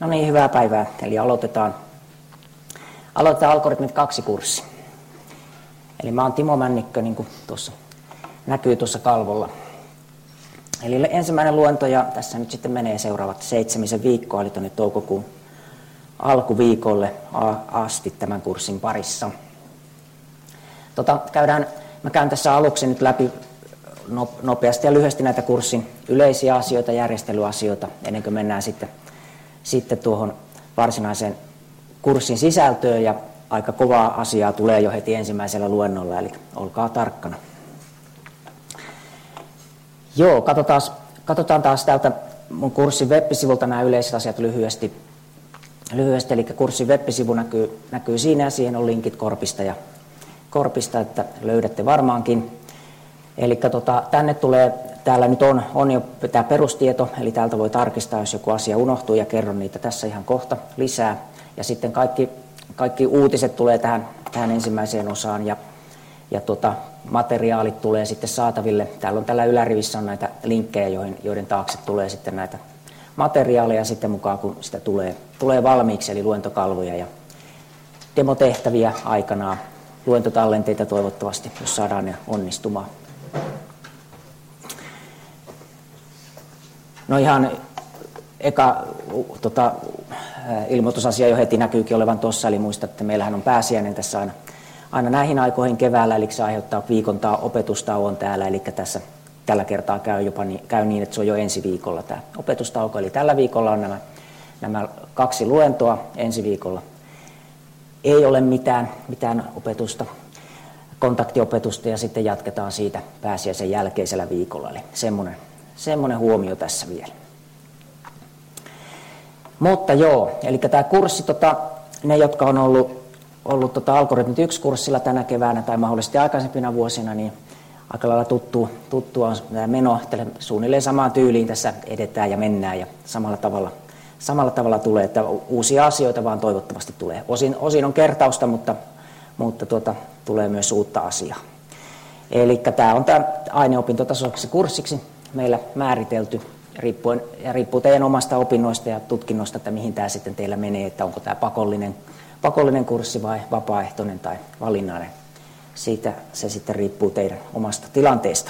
No niin, hyvää päivää. Eli aloitetaan Algoritmit 2 kurssi. Eli mä oon Timo Männikkö, niin kuin näkyy tuossa kalvolla. Eli ensimmäinen luento, ja tässä nyt sitten menee seuraavat 7 viikkoa, eli tuonne toukokuun alkuviikolle asti tämän kurssin parissa. Mä käyn tässä aluksi nyt läpi nopeasti ja lyhyesti näitä kurssin yleisiä asioita, järjestelyasioita, ennen kuin mennään sitten tuohon varsinaiseen kurssin sisältöön, ja aika kovaa asiaa tulee jo heti ensimmäisellä luennolla, eli olkaa tarkkana. Joo, katsotaan taas täältä mun kurssin web-sivulta nämä yleiset asiat lyhyesti. Eli kurssin web-sivu näkyy siinä, ja siihen on linkit Korpista, että löydätte varmaankin. Eli tänne tulee, täällä nyt on jo tämä perustieto, eli täältä voi tarkistaa, jos joku asia unohtuu, ja kerron niitä tässä ihan kohta lisää. Ja sitten kaikki uutiset tulee tähän ensimmäiseen osaan, ja materiaalit tulee sitten saataville. Täällä on tällä ylärivissä on näitä linkkejä, joiden taakse tulee sitten näitä materiaaleja sitten mukaan, kun sitä tulee valmiiksi, eli luentokalvoja ja demotehtäviä aikanaan, luentotallenteita toivottavasti, jos saadaan ne onnistumaan. No ihan eka ilmoitusasia jo heti näkyykin olevan tuossa, eli muista, että meillähän on pääsiäinen tässä aina näihin aikoihin keväällä, eli se aiheuttaa viikon opetustauon täällä, eli tässä tällä kertaa käy niin, että se on jo ensi viikolla tämä opetustauko, eli tällä viikolla on nämä 2 luentoa, ensi viikolla ei ole mitään opetusta, kontaktiopetusta, ja sitten jatketaan siitä pääsiäisen jälkeisellä viikolla, eli semmoinen huomio tässä vielä. Mutta joo, eli tämä kurssi, ne jotka on ollut Algoritmit 1 kurssilla tänä keväänä tai mahdollisesti aikaisempina vuosina, niin aika lailla tuttua on tämä meno, että suunnilleen samaan tyyliin tässä edetään ja mennään, ja samalla tavalla tulee, että uusia asioita vaan toivottavasti tulee. Osin on kertausta, mutta tulee myös uutta asiaa. Eli tämä on tämä aineopintotasoiseksi kurssiksi meillä määritelty, riippuu teidän omasta opinnoista ja tutkinnosta, että mihin tämä sitten teillä menee, että onko tämä pakollinen kurssi vai vapaaehtoinen tai valinnainen. Siitä se sitten riippuu teidän omasta tilanteesta.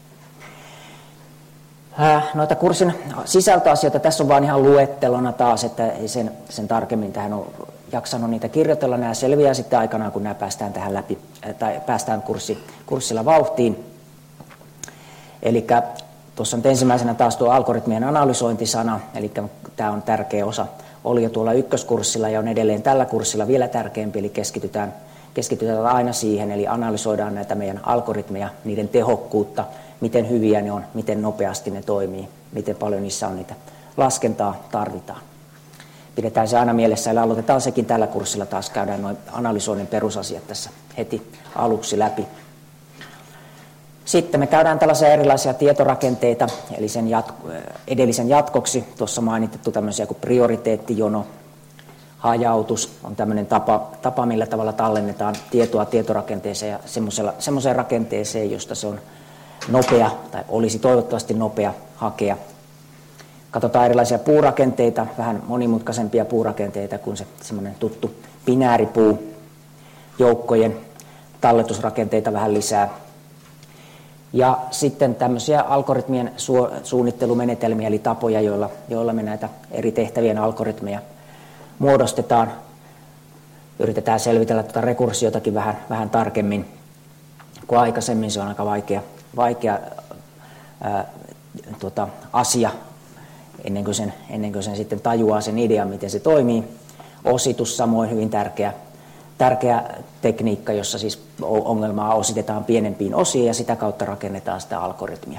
Noita kurssin sisältöasioita tässä on vaan ihan luettelona taas, että ei sen tarkemmin tähän ole jaksanut niitä kirjoitella. Nämä selviää sitten aikanaan, kun nämä päästään tähän läpi, tai päästään kurssilla vauhtiin. Eli tuossa on ensimmäisenä taas tuo algoritmien analysointisana, eli tämä on tärkeä osa. Oli jo tuolla ykköskurssilla ja on edelleen tällä kurssilla vielä tärkeämpi, eli keskitytään aina siihen, eli analysoidaan näitä meidän algoritmeja, niiden tehokkuutta, miten hyviä ne on, miten nopeasti ne toimii, miten paljon niissä on niitä laskentaa tarvitaan. Pidetään se aina mielessä, eli aloitetaan sekin tällä kurssilla taas, käydään noin analysoinnin perusasiat tässä heti aluksi läpi. Sitten me käydään tällaisia erilaisia tietorakenteita, eli sen edellisen jatkoksi tuossa mainitettu tämmöisiä kuin prioriteettijono, hajautus on tämmöinen tapa, millä tavalla tallennetaan tietoa tietorakenteeseen ja semmoiseen rakenteeseen, josta se on nopea tai olisi toivottavasti nopea hakea. Katsotaan erilaisia puurakenteita, vähän monimutkaisempia puurakenteita kuin se semmoinen tuttu binääripuu, joukkojen talletusrakenteita vähän lisää. Ja sitten tämmöisiä algoritmien suunnittelumenetelmiä, eli tapoja, joilla me näitä eri tehtävien algoritmeja muodostetaan. Yritetään selvitellä tuota rekursiotakin vähän tarkemmin kuin aikaisemmin. Se on aika vaikea asia ennen kuin sen sitten tajuaa sen idean, miten se toimii. Ositus samoin hyvin tärkeä tekniikka, jossa siis ongelmaa ositetaan pienempiin osiin ja sitä kautta rakennetaan sitä algoritmia.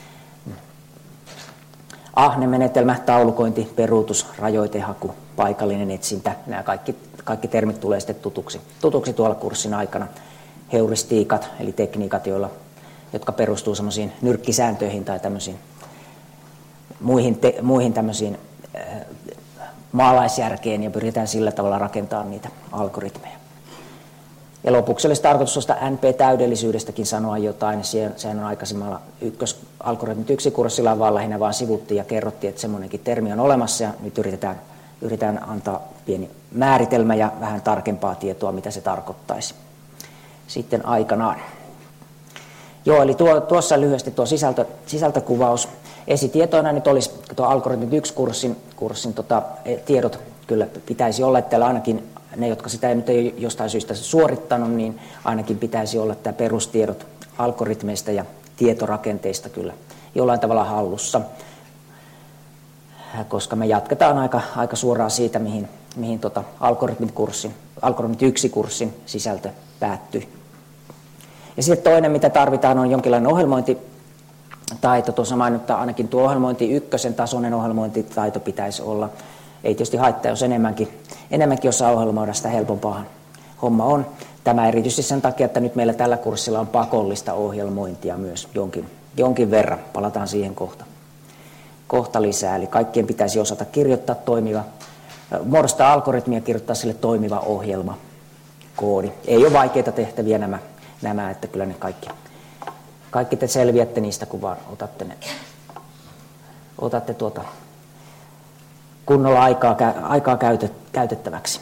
Ahnemenetelmä, taulukointi, peruutus, rajoitehaku, paikallinen etsintä, nämä kaikki termit tulee sitten tutuksi tuolla kurssin aikana. Heuristiikat, eli tekniikat, jotka perustuu semmoisiin nyrkkisääntöihin tai tämmöisiin muihin tämmöisiin maalaisjärkeen, ja pyritään sillä tavalla rakentamaan niitä algoritmeja. Ja lopuksi olisi tarkoitus tuosta NP-täydellisyydestäkin sanoa jotain. Sehän on aikaisemmalla Algoritmit 1 kurssilla vaan lähinnä vaan sivuttiin ja kerrottiin, että semmoinenkin termi on olemassa, ja nyt yritetään yritän antaa pieni määritelmä ja vähän tarkempaa tietoa, mitä se tarkoittaisi sitten aikanaan. Joo, eli tuossa lyhyesti tuo sisältökuvaus. Esitietoina nyt olisi tuo Algoritmit 1-kurssin tiedot kyllä pitäisi olla, että täällä ainakin ne, jotka sitä nyt ei jostain syystä suorittanut, niin ainakin pitäisi olla tämä perustiedot algoritmeista ja tietorakenteista kyllä jollain tavalla hallussa, koska me jatketaan aika suoraan siitä, mihin Algoritmit 1-kurssin sisältö päättyi. Ja sitten toinen, mitä tarvitaan, on jonkinlainen ohjelmointitaito. Tuossa mainittaa ainakin tuo ohjelmointi 1-tasoinen ohjelmointitaito pitäisi olla. Ei tietysti haittaa, jos enemmänkin osaa ohjelmoida, sitä helpompaa homma on. Tämä erityisesti sen takia, että nyt meillä tällä kurssilla on pakollista ohjelmointia myös jonkin verran. Palataan siihen kohta lisää. Eli kaikkien pitäisi osata kirjoittaa muodostaa algoritmia ja kirjoittaa sille toimiva ohjelmakoodi. Ei ole vaikeita tehtäviä nämä, että kyllä ne kaikki te selviätte niistä, kun vaan otatte kunnolla aikaa käytettäväksi.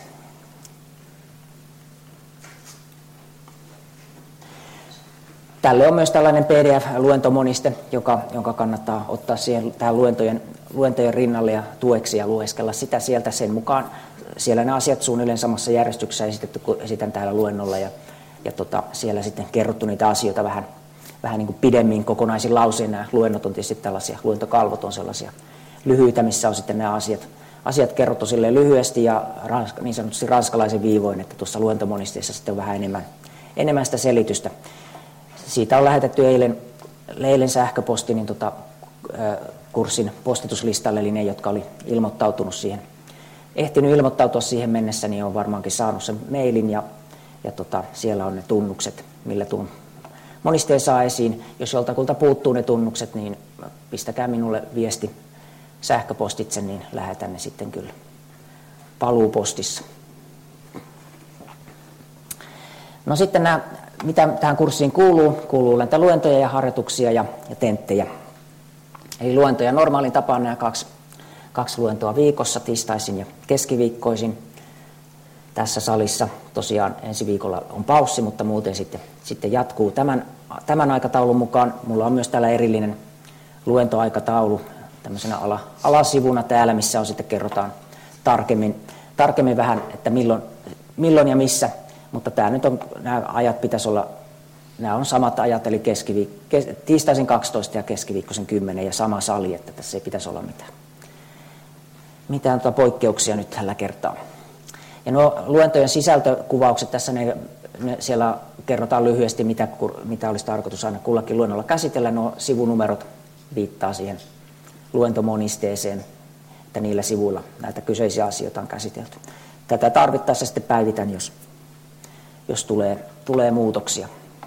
Tälle on myös tällainen PDF-luentomoniste, jonka kannattaa ottaa siihen tähän luentojen rinnalle ja tueksi ja lueskella sitä sieltä sen mukaan. Siellä ne asiat suunnilleen samassa järjestyksessä esitetty kuin esitän täällä luennolla ja siellä sitten kerrottu niitä asioita vähän niin kuin pidemmin kokonaisin lausein. Nämä luennot on tietysti tällaisia, luentokalvot on sellaisia lyhyitä, missä on sitten nämä asiat kerrottu silleen lyhyesti ja niin sanotusti ranskalaisen viivoin, että tuossa luentomonisteessa sitten on vähän enemmän sitä selitystä. Siitä on lähetetty eilen sähköposti niin kurssin postituslistalle, eli ne, jotka oli ehtinyt ilmoittautua siihen mennessä, niin on varmaankin saanut sen mailin ja siellä on ne tunnukset, millä tuon monisteen saa esiin. Jos joltakulta puuttuu ne tunnukset, niin pistäkää minulle viesti sähköpostitse, niin lähetän ne sitten kyllä paluupostissa. No sitten mitä tähän kurssiin kuuluu näitä luentoja ja harjoituksia ja tenttejä. Eli luentoja normaalin tapaan nämä kaksi luentoa viikossa, tiistaisin ja keskiviikkoisin tässä salissa. Tosiaan ensi viikolla on paussi, mutta muuten sitten jatkuu tämän aikataulun mukaan. Mulla on myös täällä erillinen luentoaikataulu tämmöisenä alasivuna täällä, missä on sitten kerrotaan tarkemmin vähän, että milloin ja missä. Mutta nämä ajat pitäisi olla, nämä on samat ajat, eli tiistaisin 12 ja keskiviikkoisen 10 ja sama sali, että tässä ei pitäisi olla mitään poikkeuksia nyt tällä kertaa. Ja nuo luentojen sisältökuvaukset tässä, siellä kerrotaan lyhyesti, mitä olisi tarkoitus aina kullakin luennolla käsitellä. Nuo sivunumerot viittaa siihen luentomonisteeseen, että niillä sivuilla näitä kyseisiä asioita on käsitelty. Tätä tarvittaessa sitten päivitän, jos tulee muutoksia.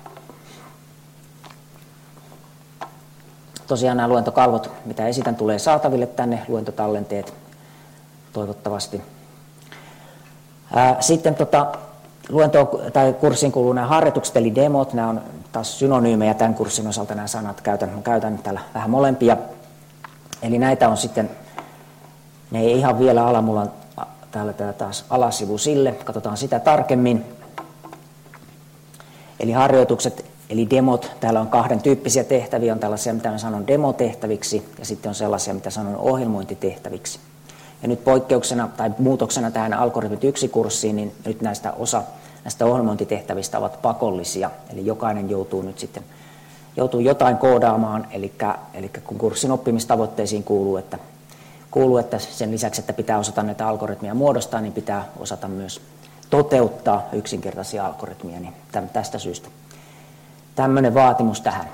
Tosiaan nämä luentokalvot, mitä esitän, tulee saataville tänne, luentotallenteet toivottavasti. Sitten kurssiin kuuluu nämä harjoitukset eli demot. Nämä on taas synonyymejä tämän kurssin osalta nämä sanat. Käytän täällä vähän molempia. Eli näitä on sitten, ne ei ihan vielä ala, mulla on täällä taas alasivu sille. Katsotaan sitä tarkemmin. Eli harjoitukset, eli demot, täällä on kahden tyyppisiä tehtäviä. On tällaisia, mitä mä sanon demotehtäviksi, ja sitten on sellaisia, mitä sanon ohjelmointitehtäviksi. Ja nyt poikkeuksena tai muutoksena tähän Algoritmit 1-kurssiin, niin nyt osa näistä ohjelmointitehtävistä ovat pakollisia. Eli jokainen joutuu jotain koodaamaan, eli kun kurssin oppimistavoitteisiin kuuluu, että sen lisäksi, että pitää osata näitä algoritmia muodostaa, niin pitää osata myös toteuttaa yksinkertaisia algoritmia, niin tästä syystä tämmöinen vaatimus tähän.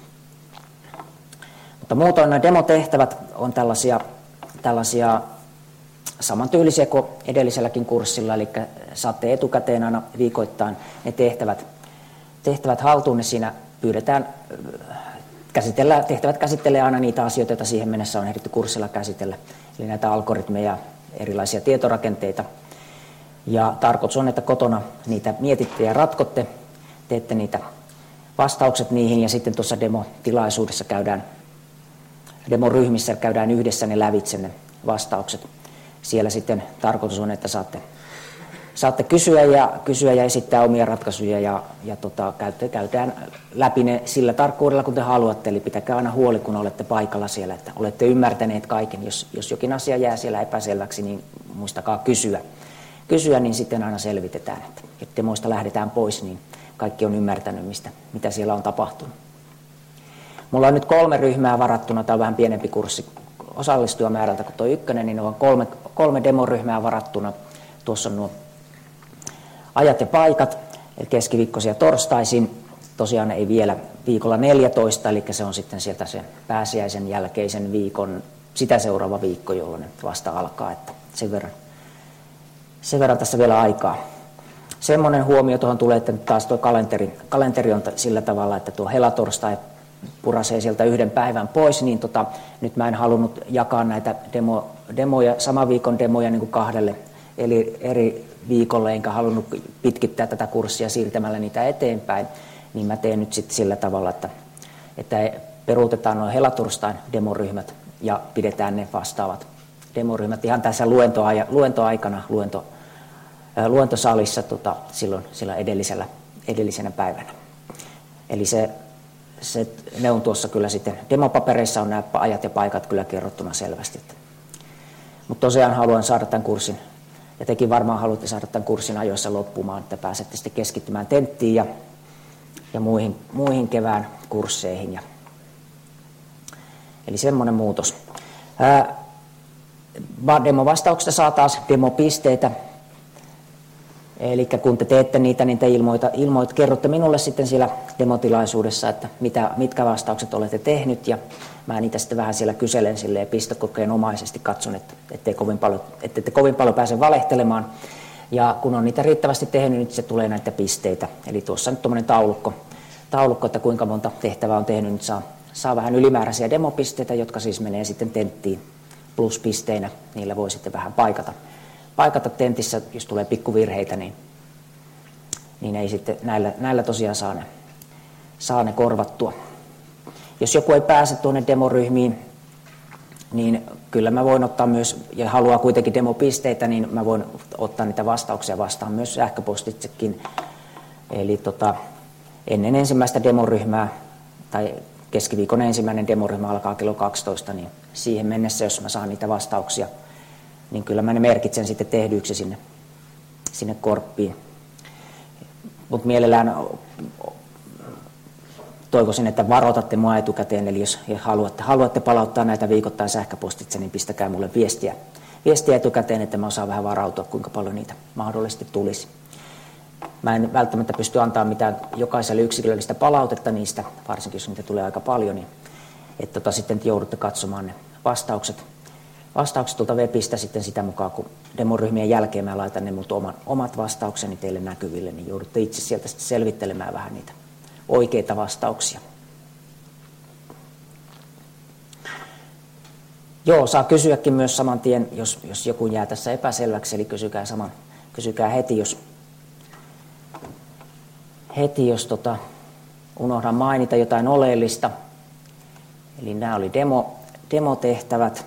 Mutta muutoin nämä demotehtävät on tällaisia samantyylisiä kuin edelliselläkin kurssilla, eli saatte etukäteen aina viikoittain ne tehtävät haltuun, ne siinä pyydetään, tehtävät käsittelee aina niitä asioita, joita siihen mennessä on ehditty kurssilla käsitellä, eli näitä algoritmeja, erilaisia tietorakenteita. Ja tarkoitus on, että kotona niitä mietitte ja ratkotte, teette niitä vastaukset niihin ja sitten tuossa demotilaisuudessa demoryhmissä käydään yhdessä ne lävitse ne vastaukset siellä sitten tarkoitus on, että saatte kysyä ja esittää omia ratkaisuja ja käytetään läpi ne sillä tarkkuudella, kun te haluatte. Eli pitäkää aina huoli, kun olette paikalla siellä, että olette ymmärtäneet kaiken. Jos jokin asia jää siellä epäselväksi, niin muistakaa kysyä, niin sitten aina selvitetään. Että demoista lähdetään pois, niin kaikki on ymmärtänyt, mitä siellä on tapahtunut. Mulla on nyt 3 ryhmää varattuna, tämä on vähän pienempi kurssi osallistujamäärältä kuin tuo 1, niin on 3 demoryhmää varattuna. Tuossa on nuo ajat ja paikat, eli keskiviikkoisia torstaisin. Tosiaan ei vielä viikolla 14, eli se on sitten sieltä sen pääsiäisen jälkeisen viikon, sitä seuraava viikko, jolloin ne vasta alkaa, että sen verran tässä vielä aikaa. Semmoinen huomio tuohon tulee, että taas tuo kalenteri on sillä tavalla, että tuo helatorstai purasee sieltä 1 päivän pois, niin nyt mä en halunnut jakaa näitä demoja, saman viikon demoja niin kuin 2 eri viikolle, enkä halunnut pitkittää tätä kurssia siirtämällä niitä eteenpäin, niin mä teen nyt sitten sillä tavalla, että peruutetaan nuo helatorstain demoryhmät ja pidetään ne vastaavat demoryhmät ihan tässä luentoaikana, luentosalissa silloin sillä edellisenä päivänä. Eli ne on tuossa kyllä sitten, demopapereissa on nämä ajat ja paikat kyllä kerrottuna selvästi. Mutta tosiaan haluan saada tämän kurssin, ja tekin varmaan haluatte saada tämän kurssin ajoissa loppumaan, että pääsette sitten keskittymään tenttiin ja muihin kevään kursseihin. Eli semmoinen muutos. Demovastauksesta saa taas demopisteitä. Eli kun te teette niitä, niin te kerrotte minulle sitten siellä demotilaisuudessa, että mitkä vastaukset olette tehnyt, ja mä niitä sitten vähän siellä kyselen silleen pistokokeen-omaisesti, katson, että ette kovin paljon pääse valehtelemaan. Ja kun on niitä riittävästi tehnyt, niin se tulee näitä pisteitä. Eli tuossa on nyt tuommoinen taulukko, että kuinka monta tehtävää on tehnyt, nyt saa vähän ylimääräisiä demopisteitä, jotka siis menee sitten tenttiin pluspisteinä. Niillä voi sitten vähän paikata tentissä, jos tulee pikkuvirheitä, niin ei sitten näillä tosiaan saa ne korvattua. Jos joku ei pääse tuonne demoryhmiin, niin kyllä mä voin ottaa myös, ja haluaa kuitenkin demopisteitä, niin mä voin ottaa niitä vastauksia vastaan myös sähköpostitsekin. Eli ennen ensimmäistä demoryhmää, tai keskiviikon ensimmäinen demoryhmä alkaa kello 12, niin siihen mennessä, jos mä saan niitä vastauksia, niin kyllä mä ne merkitsen sitten tehdyiksi sinne korppiin. Mutta mielellään toivoisin, että varoitatte mua etukäteen, eli jos haluatte palauttaa näitä viikoittain sähköpostitse, niin pistäkää mulle viestiä etukäteen, että mä osaan vähän varautua, kuinka paljon niitä mahdollisesti tulisi. Mä en välttämättä pysty antamaan mitään jokaiselle yksilöllistä palautetta niistä, varsinkin jos niitä tulee aika paljon, niin että sitten joudutte katsomaan ne vastaukset tuolta webistä sitten sitä mukaan, kun demoryhmien jälkeen mä laitan ne mut omat vastaukseni teille näkyville, niin joudutte itse sieltä sitten selvittelemään vähän niitä oikeita vastauksia. Joo, saa kysyäkin myös saman tien, jos joku jää tässä epäselväksi, eli kysykää heti, jos unohdan mainita jotain oleellista. Eli nämä oli demotehtävät.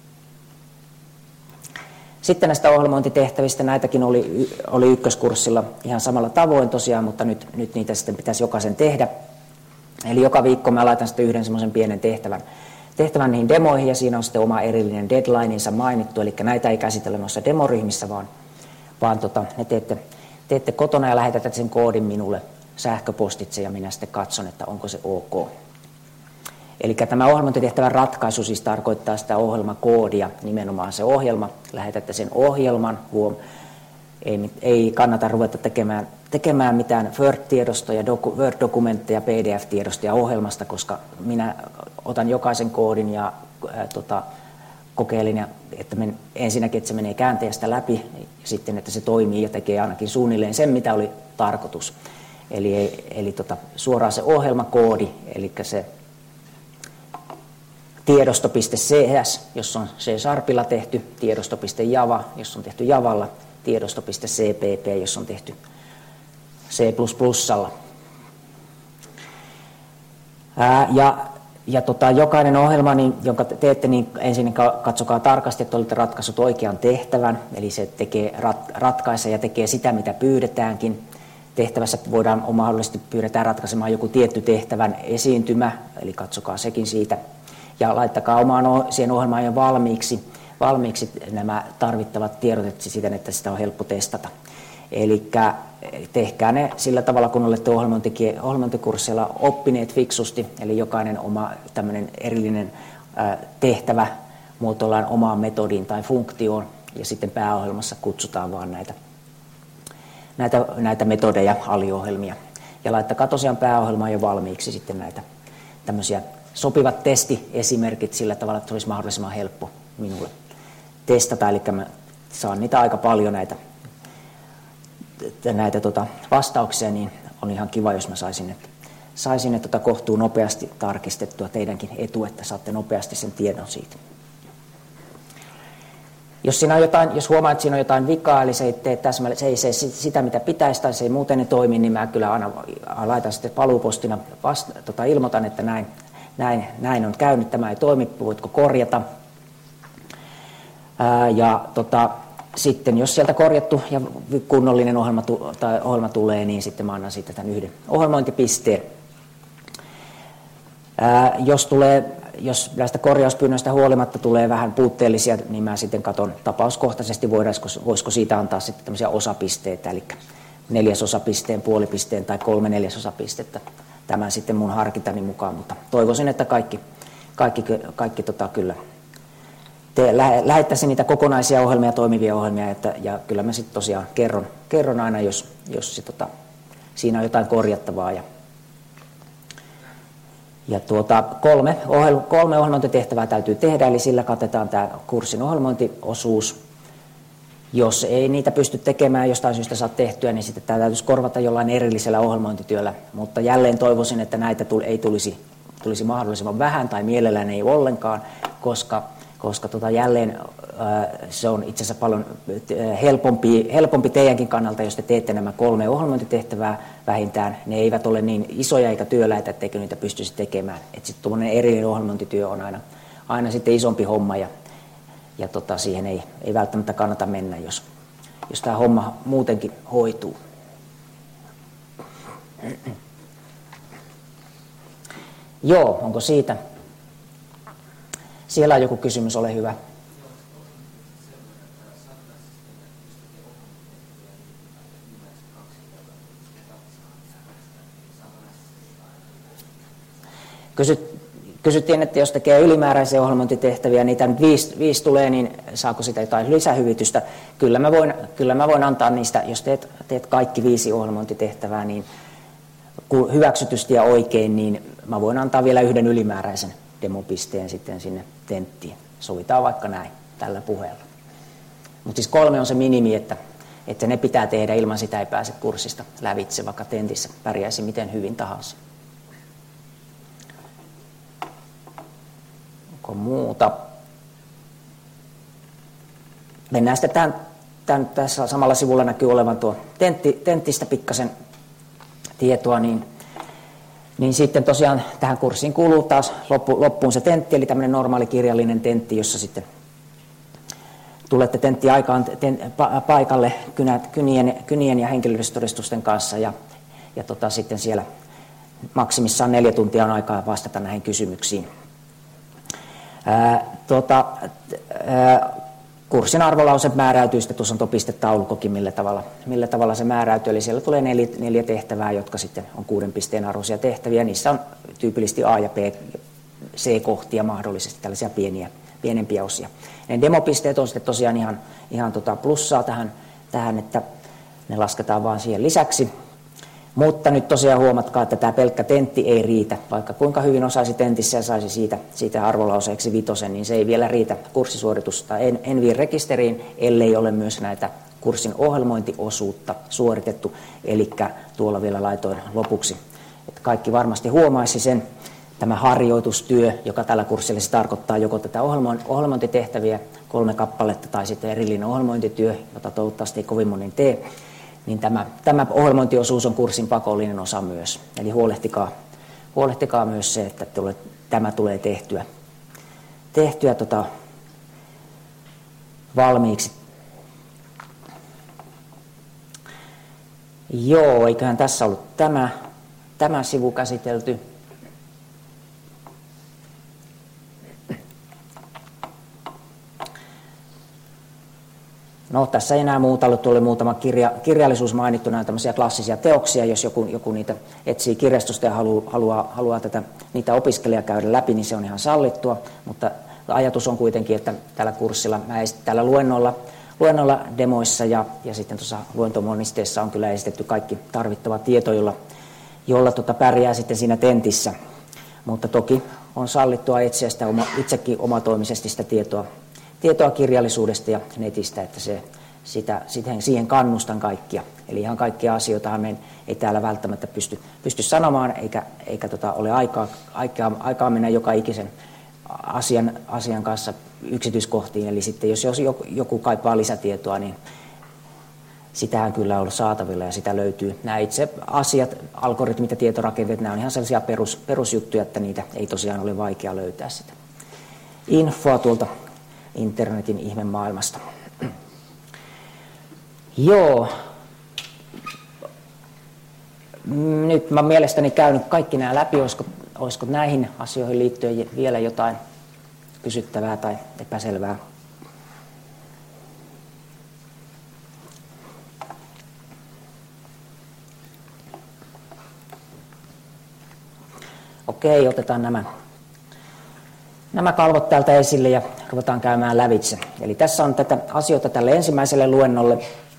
Sitten näistä ohjelmointitehtävistä, näitäkin oli ykköskurssilla ihan samalla tavoin tosiaan, mutta nyt niitä sitten pitäisi jokaisen tehdä. Eli joka viikko mä laitan sitten yhden semmoisen pienen tehtävän niihin demoihin, ja siinä on sitten oma erillinen deadlineinsa mainittu, eli näitä ei käsitellä noissa demoryhmissä, vaan ne teette kotona ja lähetätte sen koodin minulle sähköpostitse, ja minä sitten katson, että onko se ok. Eli tämä ohjelmointitehtävän ratkaisu siis tarkoittaa sitä ohjelmakoodia, nimenomaan se ohjelma, lähetätte sen ohjelman, ei kannata ruveta tekemään mitään Word-tiedostoja, Word-dokumentteja, PDF-tiedostoja ohjelmasta, koska minä otan jokaisen koodin ja kokeilin, että ensinnäkin, että se menee käänteestä läpi, ja sitten, että se toimii ja tekee ainakin suunnilleen sen, mitä oli tarkoitus. Eli suoraan se ohjelmakoodi, eli se tiedosto.cs, jos on C-sharpilla tehty, tiedosto.java, jos on tehty Javalla, tiedosto.cpp, jos on tehty C++. Ja Ja jokainen ohjelma, niin, jonka teette, niin ensin katsokaa tarkasti, että olette ratkaisut oikean tehtävän. Eli se ratkaisee ja tekee sitä, mitä pyydetäänkin. Tehtävässä mahdollisesti pyydetään ratkaisemaan joku tietty tehtävän esiintymä, eli katsokaa sekin siitä. Ja laittakaa omaan siihen ohjelmaan jo valmiiksi nämä tarvittavat tiedot siten, että sitä on helppo testata. Eli tehkää ne sillä tavalla, kun olette ohjelmointikursseilla oppineet fiksusti, eli jokainen oma tämmöinen erillinen tehtävä muotoillaan omaan metodiin tai funktioon, ja sitten pääohjelmassa kutsutaan vaan näitä metodeja, aliohjelmia. Ja laittakaa tosiaan pääohjelmaan jo valmiiksi sitten näitä tämmöisiä sopivat testiesimerkit sillä tavalla, että se olisi mahdollisimman helppo minulle testata, eli mä saan niitä aika paljon näitä vastauksia, niin on ihan kiva, jos mä saisin ne kohtuun nopeasti tarkistettua, teidänkin etu, että saatte nopeasti sen tiedon siitä. Jos huomaa, että siinä on jotain vikaa, eli se ei tee täsmälleen, se ei sitä mitä pitäisi tai se ei muuten toimi, niin mä kyllä aina laitan sitten paluupostina ilmoitan, että näin on käynyt, tämä ei toimi, voitko korjata. Sitten jos sieltä korjattu ja kunnollinen ohjelma tulee, niin sitten mä annan siitä tämän yhden ohjelmointipisteen. Jos näistä korjauspyynnöistä huolimatta tulee vähän puutteellisia, niin mä sitten katson tapauskohtaisesti, voisiko siitä antaa sitten tämmöisiä osapisteitä, eli 1/4 pisteen, puolipisteen tai 3/4 pistettä. Tämä sitten mun harkintani mukaan, mutta toivoisin, että kaikki kyllä lähettäisin niitä kokonaisia ohjelmia, toimivia ohjelmia, ja kyllä mä sitten tosiaan kerron aina, jos siinä on jotain korjattavaa. Ja 3 ohjelmointitehtävää täytyy tehdä, eli sillä katetaan tämä kurssin ohjelmointiosuus. Jos ei niitä pysty tekemään, jostain syystä saa tehtyä, niin sitten tämä täytyisi korvata jollain erillisellä ohjelmointityöllä. Mutta jälleen toivoisin, että näitä ei tulisi mahdollisimman vähän tai mielellään ei ollenkaan, koska jälleen se on itse asiassa paljon helpompi teidänkin kannalta, jos te teette nämä 3 ohjelmointitehtävää vähintään. Ne eivät ole niin isoja eikä työläitä, etteikö niitä pystyisi tekemään. Että sitten tuommoinen erillinen ohjelmointityö on aina sitten isompi homma ja siihen ei välttämättä kannata mennä, jos tämä homma muutenkin hoituu. Joo, onko siitä? Siellä on joku kysymys, ole hyvä. Kysyttiin, että jos tekee ylimääräisiä ohjelmointitehtäviä, niitä nyt 5 tulee, niin saako sitä jotain lisähyvitystä? Kyllä mä voin antaa niistä, jos teet kaikki 5 ohjelmointitehtävää, niin hyväksytysti ja oikein, niin mä voin antaa vielä 1 ylimääräisen demopisteen sitten sinne tenttiin. Sovitaan vaikka näin tällä puheella. Mutta siis 3 on se minimi, että ne pitää tehdä, ilman sitä ei pääse kurssista lävitse, vaikka tentissä pärjäisi miten hyvin tahansa. Onko muuta? Mennään sitten tässä samalla sivulla näkyy olevan tuo tenttistä pikkasen tietoa, niin sitten tosiaan tähän kurssiin kuuluu taas loppuun se tentti, eli tämmöinen normaali kirjallinen tentti, jossa sitten tulette tenttiaikaan paikalle kynien ja henkilöllisyystodistusten kanssa, ja sitten siellä maksimissaan 4 tuntia on aikaa vastata näihin kysymyksiin. Kurssin arvolause määräytyy sitten, tuossa on tuo pistetaulukkokin, millä tavalla se määräytyy, eli siellä tulee 4 tehtävää, jotka sitten on 6 pisteen arvoisia tehtäviä. Niissä on tyypillisesti A ja B, C-kohtia mahdollisesti, tällaisia pienempiä osia. Ne demopisteet on sitten tosiaan ihan plussaa tähän, että ne lasketaan vaan siihen lisäksi. Mutta nyt tosiaan huomatkaa, että tämä pelkkä tentti ei riitä. Vaikka kuinka hyvin osaisi tentissä ja saisi siitä arvolauseeksi 5, niin se ei vielä riitä kurssisuoritusta Enviin-rekisteriin, ellei ole myös näitä kurssin ohjelmointiosuutta suoritettu. Eli tuolla vielä laitoin lopuksi, että kaikki varmasti huomaisi sen. Tämä harjoitustyö, joka tällä kurssilla se tarkoittaa joko tätä ohjelmointitehtäviä 3 kappaletta tai sitten erillinen ohjelmointityö, jota toivottavasti ei kovin moni tee, niin tämä ohjelmointiosuus on kurssin pakollinen osa myös. Eli huolehtikaa myös se, että tämä tulee tehtyä valmiiksi. Joo, eiköhän tässä ollut tämä sivu käsitelty. No, tässä ei enää muuta ollut, tuli muutama kirjallisuus mainittu, nämä tämmöisiä klassisia teoksia, jos joku niitä etsii kirjastosta ja haluaa niitä opiskelija käydä läpi, niin se on ihan sallittua, mutta ajatus on kuitenkin, että tällä kurssilla, täällä luennolla demoissa ja sitten tuossa luentomonisteessa on kyllä esitetty kaikki tarvittava tieto, jolla pärjää sitten siinä tentissä, mutta toki on sallittua etsiä sitä itsekin omatoimisesti sitä tietoa kirjallisuudesta ja netistä, että siihen kannustan kaikkia. Eli ihan kaikkia asioita me ei täällä välttämättä pysty sanomaan, eikä ole aikaa mennä joka ikisen asian kanssa yksityiskohtiin. Eli sitten jos joku kaipaa lisätietoa, niin sitähän kyllä on ollut saatavilla ja sitä löytyy. Nämä itse asiat, algoritmit ja tietorakenteet, nämä on ihan sellaisia perusjuttuja, että niitä ei tosiaan ole vaikea löytää sitä infoa tuolta internetin ihmemaailmasta. Joo. Nyt mä mielestäni käynyt kaikki nämä läpi. Olisiko näihin asioihin liittyen vielä jotain kysyttävää tai epäselvää? Okei, otetaan nämä kalvot täältä esille ja ruvetaan käymään lävitse. Eli tässä on tätä asioita tälle ensimmäiselle luennolle.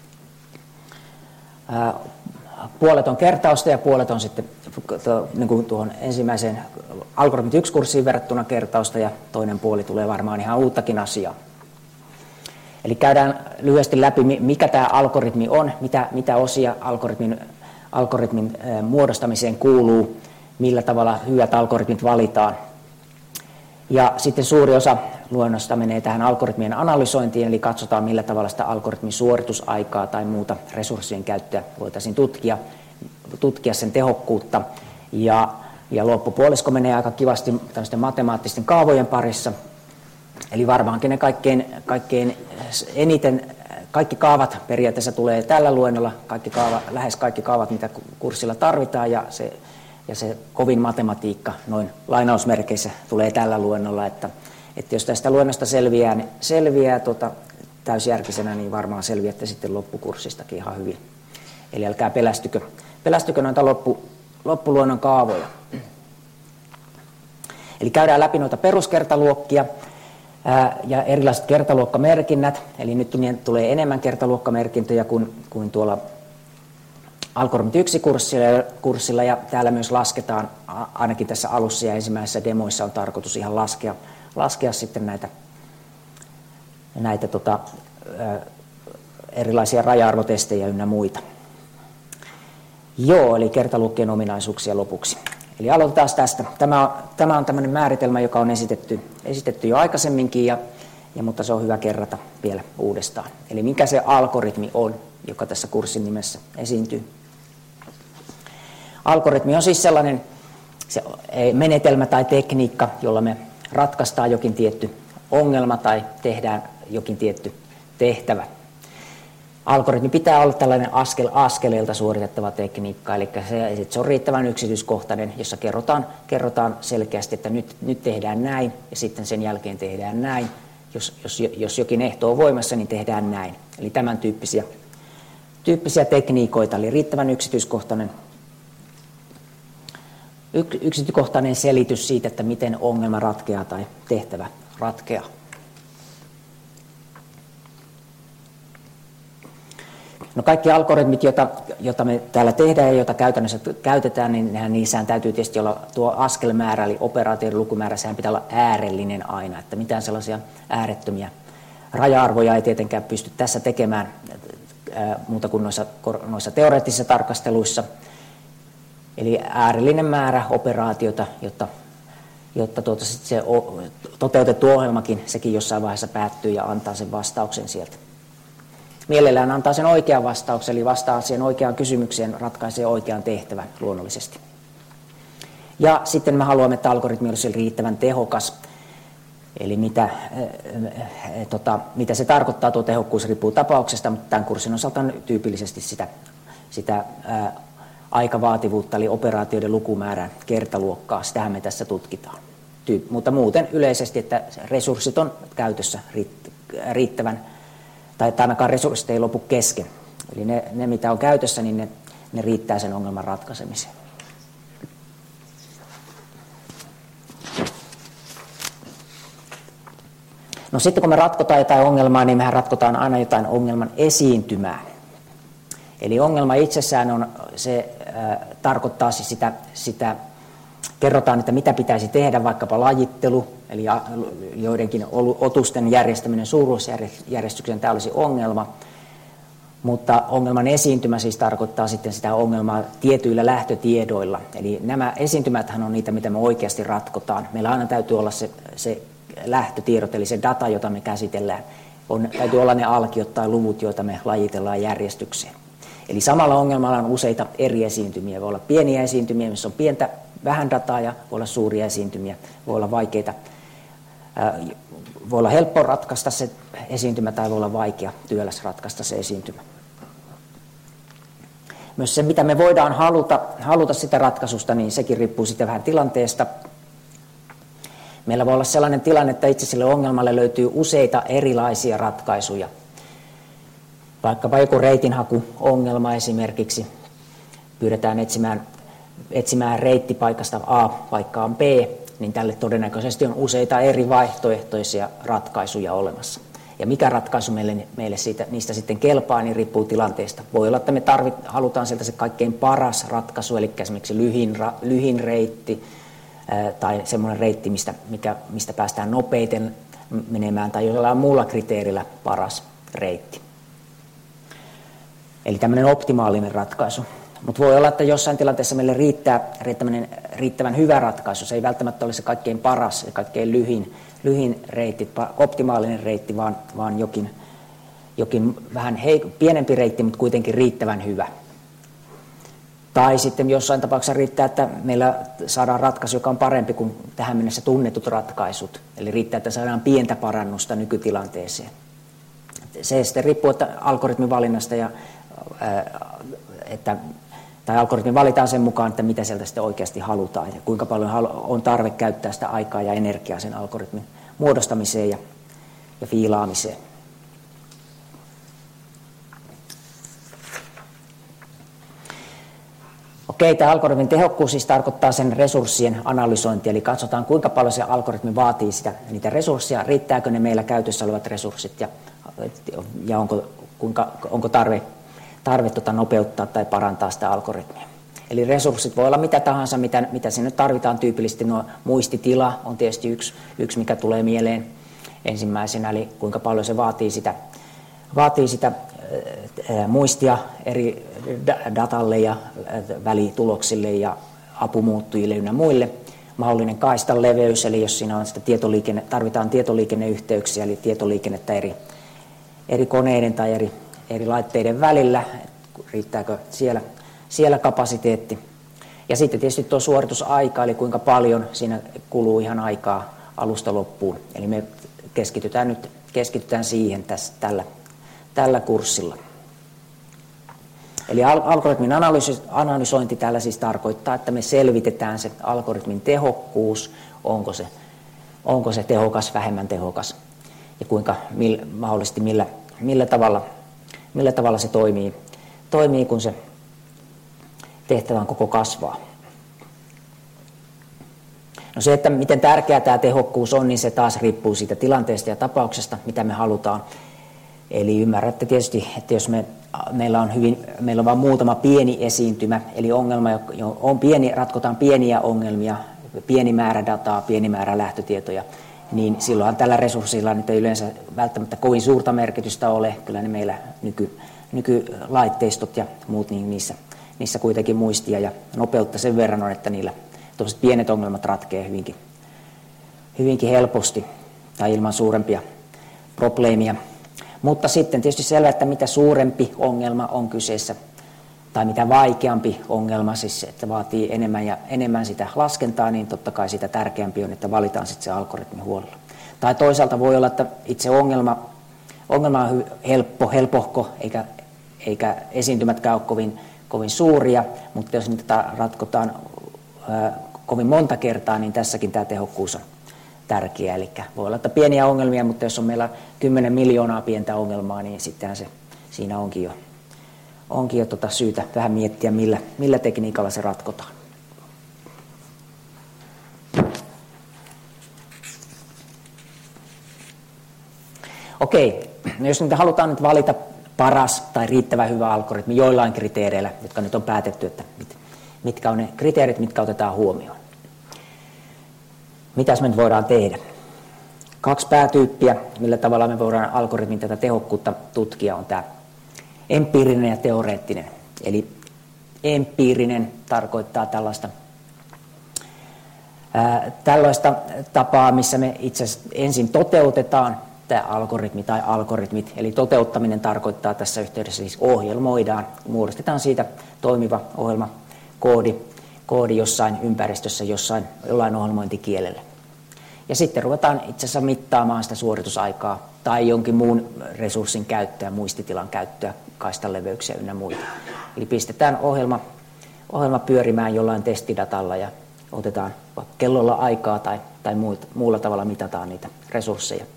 Puolet on kertausta ja puolet on sitten niin kuin tuohon ensimmäiseen algoritmit 1-kurssiin verrattuna kertausta ja toinen puoli tulee varmaan ihan uuttakin asiaa. Eli käydään lyhyesti läpi, mikä tämä algoritmi on, mitä osia algoritmin muodostamiseen kuuluu, millä tavalla hyvät algoritmit valitaan. Ja sitten suuri osa luennosta menee tähän algoritmien analysointiin, eli katsotaan millä tavalla sitä algoritmin suoritusaikaa tai muuta resurssien käyttöä voitaisiin tutkia sen tehokkuutta. Ja loppupuolisko menee aika kivasti tämmöisten matemaattisten kaavojen parissa. Eli varmaankin ne kaikkein eniten, kaikki kaavat periaatteessa tulee tällä luennolla, lähes kaikki kaavat, mitä kurssilla tarvitaan, ja se kovin matematiikka noin lainausmerkeissä tulee tällä luennolla, että jos tästä luennosta selviää täysjärkisenä, niin varmaan selviätte sitten loppukurssistakin ihan hyvin. Eli älkää pelästykö noita loppuluennon kaavoja. Eli käydään läpi noita peruskertaluokkia ja erilaiset kertaluokkamerkinnät. Eli nyt tulee enemmän kertaluokkamerkintöjä kuin tuolla algoritmit 1-kurssilla, ja täällä myös lasketaan, ainakin tässä alussa ja ensimmäisessä demoissa on tarkoitus ihan laskea sitten näitä erilaisia raja-arvotestejä ynnä muita. Joo, eli kertaluokkien ominaisuuksia lopuksi. Eli aloitetaan tästä. Tämä on tämmöinen määritelmä, joka on esitetty jo aikaisemminkin, mutta se on hyvä kerrata vielä uudestaan. Eli mikä se algoritmi on, joka tässä kurssin nimessä esiintyy. Algoritmi on siis sellainen menetelmä tai tekniikka, jolla me ratkaistaan jokin tietty ongelma tai tehdään jokin tietty tehtävä. Algoritmi pitää olla tällainen askeleelta suoritettava tekniikka, eli se on riittävän yksityiskohtainen, jossa kerrotaan selkeästi, että nyt tehdään näin ja sitten sen jälkeen tehdään näin. Jos jokin ehto on voimassa, niin tehdään näin. Eli tämän tyyppisiä tekniikoita, eli riittävän yksityiskohtainen selitys siitä, että miten ongelma ratkeaa tai tehtävä ratkeaa. No kaikki algoritmit, joita me täällä tehdään ja joita käytännössä käytetään, niin niissähän täytyy tietysti olla tuo askelmäärä, eli operaatioiden lukumäärä, sehän pitää olla äärellinen aina, että mitään sellaisia äärettömiä raja-arvoja ei tietenkään pysty tässä tekemään muuta kuin noissa teoreettisissa tarkasteluissa. Eli äärellinen määrä operaatioita, jotta se toteutettu ohjelmakin, sekin jossain vaiheessa päättyy ja antaa sen vastauksen sieltä. Mielellään antaa sen oikean vastauksen, eli vastaa siihen oikeaan kysymykseen, ratkaisee oikean tehtävän luonnollisesti. Ja sitten me haluamme, että algoritmi olisi riittävän tehokas. Eli mitä se tarkoittaa, tuo tehokkuus riippuu tapauksesta, mutta tämän kurssin osalta on tyypillisesti sitä aikavaativuutta, eli operaatioiden lukumäärän kertaluokkaa, sitähän me tässä tutkitaan. Mutta muuten yleisesti, että resurssit on käytössä riittävän, tai ainakaan resurssit ei lopu kesken. Eli ne mitä on käytössä, niin ne riittää sen ongelman ratkaisemiseen. No sitten kun me ratkotaan jotain ongelmaa, niin mehän ratkotaan aina jotain ongelman esiintymää. Eli ongelma itsessään tarkoittaa siis sitä, kerrotaan, että mitä pitäisi tehdä, vaikkapa lajittelu, eli joidenkin otusten järjestäminen suuruusjärjestykseen, tämä olisi ongelma. Mutta ongelman esiintymä siis tarkoittaa sitten sitä ongelmaa tietyillä lähtötiedoilla. Eli nämä esiintymäthän on niitä, mitä me oikeasti ratkotaan. Meillä aina täytyy olla se lähtötiedot, eli se data, jota me käsitellään. Täytyy olla ne alkiot tai luvut, joita me lajitellaan järjestykseen. Eli samalla ongelmalla on useita eri esiintymiä. Voi olla pieniä esiintymiä, missä on vähän dataa, ja voi olla suuria esiintymiä. Voi olla vaikeita. Voi olla helppo ratkaista se esiintymä tai voi olla vaikea työläs ratkaista se esiintymä. Myös se, mitä me voidaan haluta sitä ratkaisusta, niin sekin riippuu sitten vähän tilanteesta. Meillä voi olla sellainen tilanne, että itse sille ongelmalle löytyy useita erilaisia ratkaisuja. Vaikkapa joku reitinhakuongelma esimerkiksi. Pyydetään etsimään reitti paikasta A paikkaan B, niin tälle todennäköisesti on useita eri vaihtoehtoisia ratkaisuja olemassa. Ja mikä ratkaisu meille niistä sitten kelpaa, niin riippuu tilanteesta. Voi olla, että me halutaan sieltä se kaikkein paras ratkaisu, eli esimerkiksi lyhin reitti, tai semmoinen reitti, mistä päästään nopeiten menemään, tai jollain muulla kriteerillä paras reitti. Eli tämmöinen optimaalinen ratkaisu. Mutta voi olla, että jossain tilanteessa meille riittää riittävän hyvä ratkaisu. Se ei välttämättä ole se kaikkein paras ja kaikkein lyhin reitti, optimaalinen reitti, vaan jokin vähän pienempi reitti, mutta kuitenkin riittävän hyvä. Tai sitten jossain tapauksessa riittää, että meillä saadaan ratkaisu, joka on parempi kuin tähän mennessä tunnetut ratkaisut. Eli riittää, että saadaan pientä parannusta nykytilanteeseen. Se sitten riippuu algoritmin valinnasta tai algoritmi valitaan sen mukaan, että mitä sieltä sitten oikeasti halutaan ja kuinka paljon on tarve käyttää sitä aikaa ja energiaa sen algoritmin muodostamiseen ja fiilaamiseen. Okei, tämä algoritmin tehokkuus siis tarkoittaa sen resurssien analysointia, eli katsotaan kuinka paljon se algoritmi vaatii niitä resursseja, riittääkö ne meillä käytössä olevat resurssit ja onko tarve nopeuttaa tai parantaa sitä algoritmia. Eli resurssit voi olla mitä tahansa, mitä sinne tarvitaan tyypillisesti. No, muistitila on tietysti yksi, mikä tulee mieleen ensimmäisenä, eli kuinka paljon se vaatii sitä muistia eri datalle ja välituloksille ja apumuuttujille ynnä muille. Mahdollinen kaistan leveys, eli jos siinä on sitä tarvitaan tietoliikenneyhteyksiä, eli tietoliikennettä eri koneiden tai eri laitteiden välillä, riittääkö siellä kapasiteetti. Ja sitten tietysti tuo suoritusaika, eli kuinka paljon siinä kuluu ihan aikaa alusta loppuun. Eli me keskitytään siihen tällä kurssilla. Eli algoritmin analysointi tällä siis tarkoittaa, että me selvitetään se algoritmin tehokkuus, onko se tehokas, vähemmän tehokas ja mahdollisesti millä tavalla se toimii, kun se tehtävän koko kasvaa. No se, että miten tärkeää tämä tehokkuus on, niin se taas riippuu siitä tilanteesta ja tapauksesta, mitä me halutaan. Eli ymmärrätte tietysti, että jos meillä on vain muutama pieni esiintymä, eli ongelma on pieni, ratkotaan pieniä ongelmia, pieni määrä dataa, pieni määrä lähtötietoja, niin silloinhan tällä resurssilla nyt ei yleensä välttämättä kovin suurta merkitystä ole. Kyllä ne meillä nykylaitteistot ja muut, niin niissä kuitenkin muistia ja nopeutta sen verran on, että niillä tuollaiset pienet ongelmat ratkeaa hyvinkin helposti tai ilman suurempia probleemia. Mutta sitten tietysti selvä, että mitä suurempi ongelma on kyseessä, tai mitä vaikeampi ongelma, siis että vaatii enemmän ja enemmän sitä laskentaa, niin totta kai sitä tärkeämpi on, että valitaan sitten se algoritmi huolella. Tai toisaalta voi olla, että itse ongelma on helpohko, eikä esiintymätkään ole kovin suuria, mutta jos niitä ratkotaan kovin monta kertaa, niin tässäkin tämä tehokkuus on tärkeä. Eli voi olla, että pieniä ongelmia, mutta jos on meillä 10 miljoonaa pientä ongelmaa, niin sittenhän se siinä onkin jo syytä vähän miettiä, millä tekniikalla se ratkotaan. Okei, no jos nyt halutaan nyt valita paras tai riittävän hyvä algoritmi joillain kriteereillä, jotka nyt on päätetty, että mitkä on ne kriteerit, mitkä otetaan huomioon. Mitäs me nyt voidaan tehdä? 2 päätyyppiä, millä tavalla me voidaan algoritmin tätä tehokkuutta tutkia, on tämä empiirinen ja teoreettinen. Eli empiirinen tarkoittaa tällaista tapaa, missä me itse asiassa ensin toteutetaan tämä algoritmi tai algoritmit. Eli toteuttaminen tarkoittaa tässä yhteydessä siis ohjelmoidaan, muodostetaan siitä toimiva ohjelmakoodi jossain ympäristössä, jollain ohjelmointikielellä. Ja sitten ruvetaan itse asiassa mittaamaan sitä suoritusaikaa tai jonkin muun resurssin käyttöä, muistitilan käyttöä, kaistaleveyksiä ynnä muita. Eli pistetään ohjelma pyörimään jollain testidatalla ja otetaan vaikka kellolla aikaa tai muulla tavalla mitataan niitä resursseja.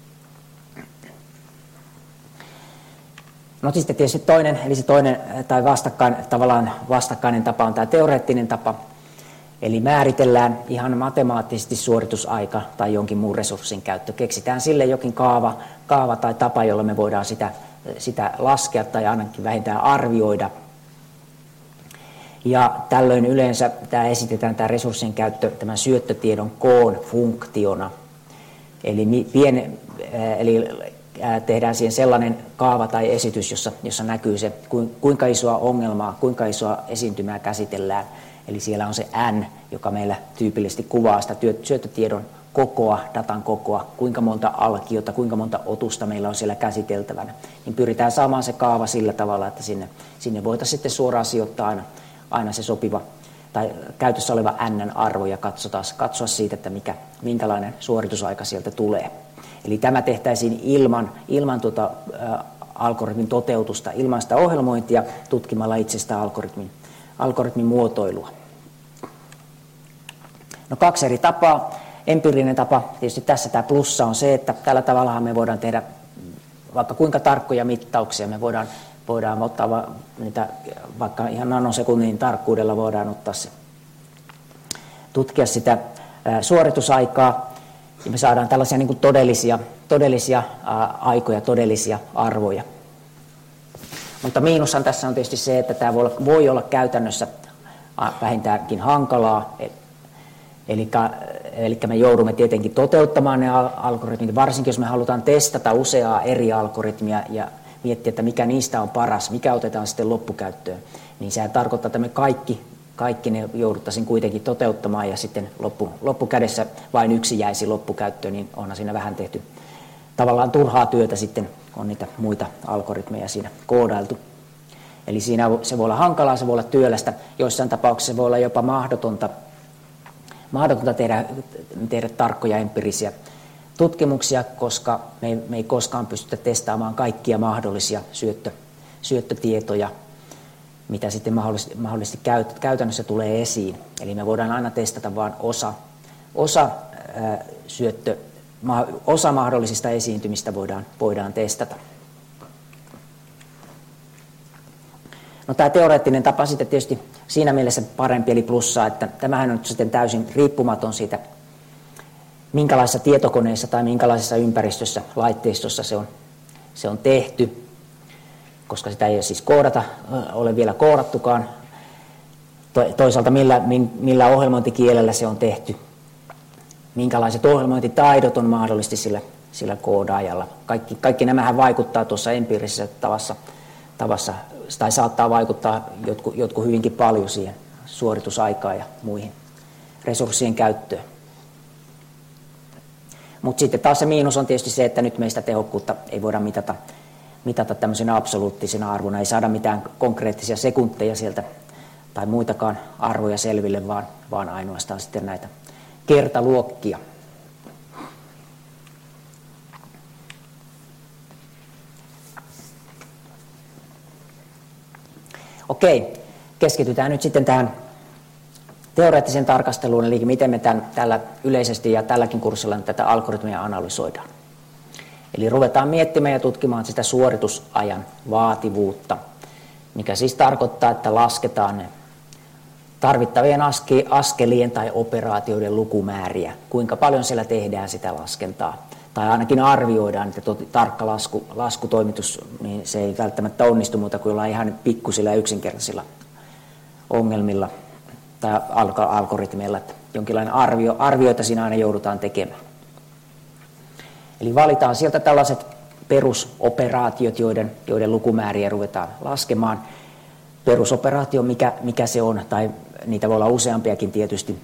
No sitten tietysti toinen tai vastakkainen tapa on tämä teoreettinen tapa. Eli määritellään ihan matemaattisesti suoritusaika tai jonkin muun resurssin käyttö. Keksitään sille jokin kaava tai tapa, jolla me voidaan sitä laskea tai ainakin vähintään arvioida. Ja tällöin yleensä esitetään tämä resurssin käyttö tämän syöttötiedon koon funktiona. Eli tehdään siihen sellainen kaava tai esitys, jossa näkyy se, kuinka isoa ongelmaa, kuinka isoa esiintymää käsitellään. Eli siellä on se N, joka meillä tyypillisesti kuvaa sitä syöttötiedon kokoa, datan kokoa, kuinka monta alkiota, kuinka monta otusta meillä on siellä käsiteltävänä. Niin pyritään saamaan se kaava sillä tavalla, että sinne voitaisiin sitten suoraan sijoittaa aina se sopiva tai käytössä oleva N-arvo ja katsoa siitä, että minkälainen suoritusaika sieltä tulee. Eli tämä tehtäisiin ilman algoritmin toteutusta, ilman sitä ohjelmointia, tutkimalla itse sitä algoritmin muotoilua. No 2 eri tapaa. Empiirinen tapa, tietysti tässä tämä plussa on se, että tällä tavallahan me voidaan tehdä vaikka kuinka tarkkoja mittauksia. Me voidaan ottaa niitä, vaikka ihan nanosekunnin tarkkuudella voidaan ottaa tutkia sitä suoritusaikaa. Ja me saadaan tällaisia niin kuin todellisia aikoja, todellisia arvoja. Mutta miinushan tässä on tietysti se, että tämä voi olla käytännössä vähintäänkin hankalaa. Eli me joudumme tietenkin toteuttamaan ne algoritmit, varsinkin jos me halutaan testata useaa eri algoritmia ja miettiä, että mikä niistä on paras, mikä otetaan sitten loppukäyttöön. Niin sehän tarkoittaa, että me kaikki ne jouduttaisiin kuitenkin toteuttamaan ja sitten loppukädessä vain yksi jäisi loppukäyttöön, niin onhan siinä vähän tehty tavallaan turhaa työtä sitten, on niitä muita algoritmeja siinä koodailtu. Eli siinä se voi olla hankalaa, se voi olla työlästä, joissain tapauksissa se voi olla jopa mahdotonta tehdä tarkkoja empiirisiä tutkimuksia, koska me ei koskaan pystytä testaamaan kaikkia mahdollisia syöttötietoja, mitä sitten mahdollisesti käytännössä tulee esiin. Eli me voidaan aina testata vain osa mahdollisista esiintymistä voidaan testata. No tämä teoreettinen tapa sitten tietysti siinä mielessä parempi eli plussaa, että tämähän on sitten täysin riippumaton siitä, minkälaisessa tietokoneessa tai minkälaisessa ympäristössä, laitteistossa se on tehty, koska sitä ei siis ole vielä koodattukaan. Toisaalta millä ohjelmointikielellä se on tehty, minkälaiset ohjelmointitaidot on mahdollisesti sillä koodaajalla. Kaikki nämähän vaikuttaa tuossa empiirisessä tavassa tai saattaa vaikuttaa jotkut hyvinkin paljon siihen suoritusaikaan ja muihin resurssien käyttöön. Mutta sitten taas se miinus on tietysti se, että nyt meistä tehokkuutta ei voida mitata tämmöisenä absoluuttisena arvona. Ei saada mitään konkreettisia sekunteja sieltä tai muitakaan arvoja selville, vaan ainoastaan sitten näitä kertaluokkia. Okei, keskitytään nyt sitten tähän teoreettiseen tarkasteluun, eli miten me tällä yleisesti ja tälläkin kurssilla tätä algoritmia analysoidaan. Eli ruvetaan miettimään ja tutkimaan sitä suoritusajan vaativuutta, mikä siis tarkoittaa, että lasketaan ne tarvittavien askelien tai operaatioiden lukumääriä, kuinka paljon siellä tehdään sitä laskentaa. Tai ainakin arvioidaan, että tarkka laskutoimitus, niin se ei välttämättä onnistu muuta kuin ollaan ihan pikkusilla ja yksinkertaisilla ongelmilla tai algoritmeilla. Että jonkinlainen arvioita siinä aina joudutaan tekemään. Eli valitaan sieltä tällaiset perusoperaatiot, joiden lukumääriä ruvetaan laskemaan. Perusoperaatio, mikä se on, tai niitä voi olla useampiakin tietysti.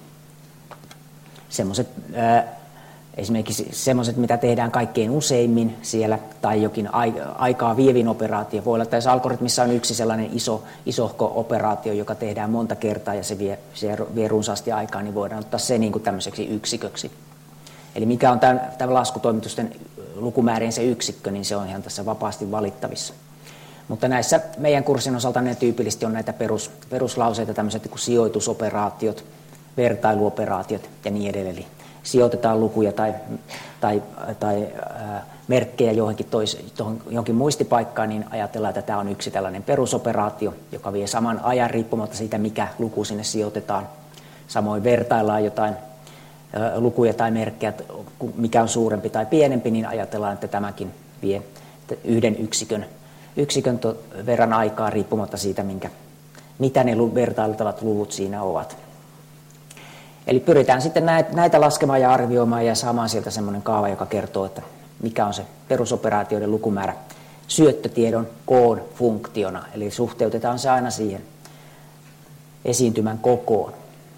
Esimerkiksi semmoiset, mitä tehdään kaikkein useimmin siellä, tai jokin aikaa vievin operaatio. Voi olla, että tässä algoritmissa on yksi sellainen isohko operaatio, joka tehdään monta kertaa ja se vie runsaasti aikaa, niin voidaan ottaa se niin kuin tämmöiseksi yksiköksi. Eli mikä on tämän laskutoimitusten lukumäärien se yksikkö, niin se on ihan tässä vapaasti valittavissa. Mutta näissä meidän kurssin osalta ne tyypillisesti on näitä peruslauseita, tämmöiset kuin sijoitusoperaatiot, vertailuoperaatiot ja niin edelleen. Eli sijoitetaan lukuja tai merkkejä johonkin muistipaikkaan, niin ajatellaan, että tämä on yksi tällainen perusoperaatio, joka vie saman ajan riippumatta siitä, mikä luku sinne sijoitetaan. Samoin vertaillaan jotain lukuja tai merkkejä, mikä on suurempi tai pienempi, niin ajatellaan, että tämäkin vie yhden yksikön verran aikaa riippumatta siitä, mitä ne vertailtavat luvut siinä ovat. Eli pyritään sitten näitä laskemaan ja arvioimaan ja saamaan sieltä semmoinen kaava, joka kertoo, että mikä on se perusoperaatioiden lukumäärä syöttötiedon koon funktiona. Eli suhteutetaan se aina siihen esiintymän kokoon.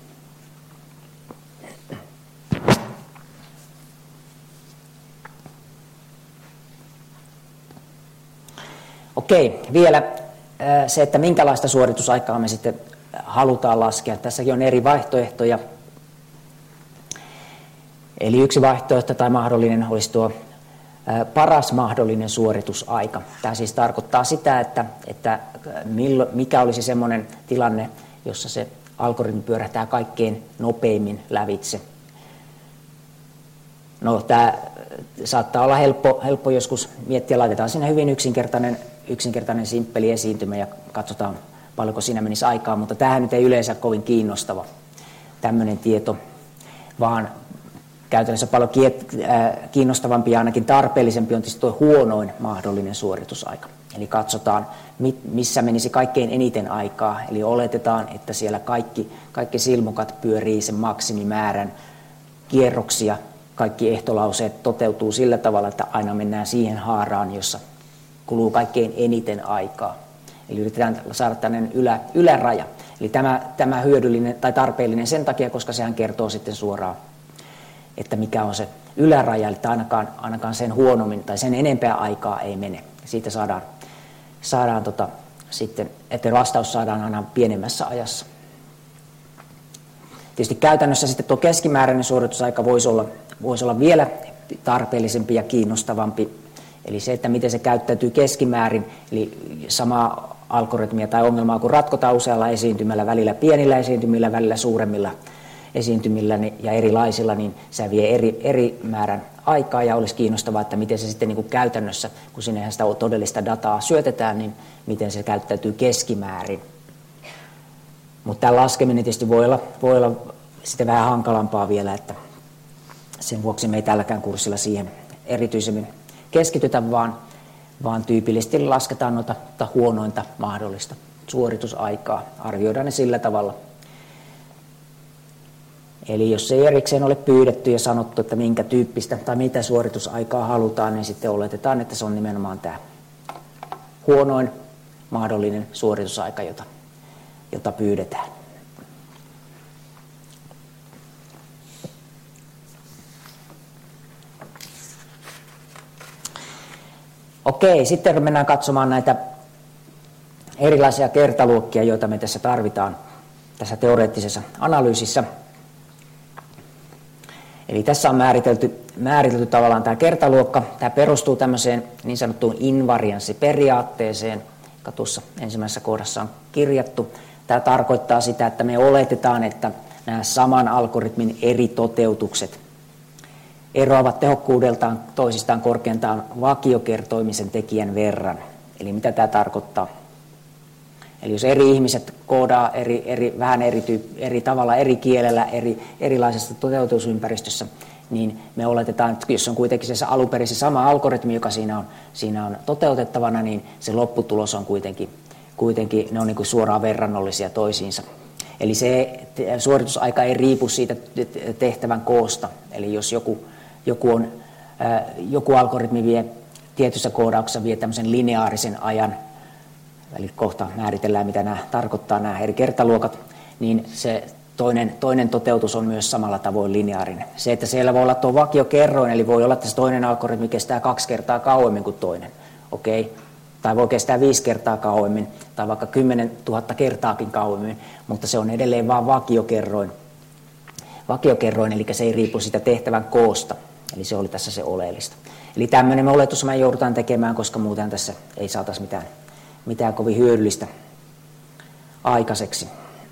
Okei, vielä se, että minkälaista suoritusaikaa me sitten halutaan laskea. Tässäkin on eri vaihtoehtoja. Eli yksi vaihtoehto tai mahdollinen olisi tuo paras mahdollinen suoritusaika. Tämä siis tarkoittaa sitä, että mikä olisi semmoinen tilanne, jossa se algoritmi pyörähtää kaikkein nopeimmin lävitse. No, tämä saattaa olla helppo joskus miettiä, laitetaan siinä hyvin yksinkertainen simppeli esiintymä ja katsotaan paljonko siinä menisi aikaa, mutta tämähän nyt ei yleensä kovin kiinnostava tämmöinen tieto, vaan käytännössä paljon kiinnostavampi ja ainakin tarpeellisempi on tietysti tuo huonoin mahdollinen suoritusaika. Eli katsotaan, missä menisi kaikkein eniten aikaa, eli oletetaan, että siellä kaikki silmukat pyörii sen maksimimäärän kierroksia, kaikki ehtolauseet toteutuu sillä tavalla, että aina mennään siihen haaraan, jossa kuluu kaikkein eniten aikaa. Eli yritetään saada tämmöinen yläraja. Eli tämä hyödyllinen tai tarpeellinen sen takia, koska sehän kertoo sitten suoraan, että mikä on se yläraja, eli ainakaan sen huonommin tai sen enempää aikaa ei mene. Siitä saadaan sitten, että vastaus saadaan aina pienemmässä ajassa. Tietysti käytännössä sitten tuo keskimääräinen suoritusaika voisi olla vielä tarpeellisempi ja kiinnostavampi. Eli se, että miten se käyttäytyy keskimäärin, eli samaa algoritmia tai ongelmaa, kun ratkotaan usealla esiintymällä, välillä pienillä esiintymillä, välillä suuremmilla esiintymillä ja erilaisilla, niin se vie eri määrän aikaa ja olisi kiinnostavaa, että miten se sitten niin kuin käytännössä, kun sinne sitä todellista dataa syötetään, niin miten se käyttäytyy keskimäärin. Mutta tämä laskeminen tietysti voi olla sitten vähän hankalampaa vielä, että sen vuoksi me ei tälläkään kurssilla siihen erityisemmin keskitytä, vaan tyypillisesti lasketaan noita huonointa mahdollista suoritusaikaa. Arvioidaan ne sillä tavalla. Eli jos ei erikseen ole pyydetty ja sanottu, että minkä tyyppistä tai mitä suoritusaikaa halutaan, niin sitten oletetaan, että se on nimenomaan tämä huonoin mahdollinen suoritusaika, jota pyydetään. Okei, sitten mennään katsomaan näitä erilaisia kertaluokkia, joita me tässä tarvitaan tässä teoreettisessa analyysissä. Eli tässä on määritelty tavallaan tämä kertaluokka. Tämä perustuu tämmöiseen niin sanottuun invarianssiperiaatteeseen, joka tuossa ensimmäisessä kohdassa on kirjattu. Tämä tarkoittaa sitä, että me oletetaan, että nämä saman algoritmin eri toteutukset eroavat tehokkuudeltaan toisistaan korkeintaan vakiokertoimisen tekijän verran. Eli mitä tämä tarkoittaa? Eli jos eri ihmiset koodaa vähän eri tavalla, eri kielellä, erilaisessa toteutusympäristössä, niin me oletetaan, että jos on kuitenkin se alunperin se sama algoritmi, joka siinä on toteutettavana, niin se lopputulos on kuitenkin ne on niin kuin suoraan verrannollisia toisiinsa. Eli se suoritusaika ei riipu siitä tehtävän koosta. Eli jos joku algoritmi vie tietyssä koodauksessa tämmöisen lineaarisen ajan, eli kohta määritellään, mitä nämä tarkoittaa, nämä eri kertaluokat, niin se toinen toteutus on myös samalla tavoin lineaarinen. Se, että siellä voi olla tuo vakiokerroin, eli voi olla, että se toinen algoritmi kestää 2 kertaa kauemmin kuin toinen. Okei. Tai voi kestää 5 kertaa kauemmin, tai vaikka 10 000 kertaakin kauemmin, mutta se on edelleen vain vakiokerroin, eli se ei riipu siitä tehtävän koosta. Eli se oli tässä se oleellista. Eli tämmöinen oletus me joudutaan tekemään, koska muuten tässä ei saataisi mitään kovin hyödyllistä aikaiseksi.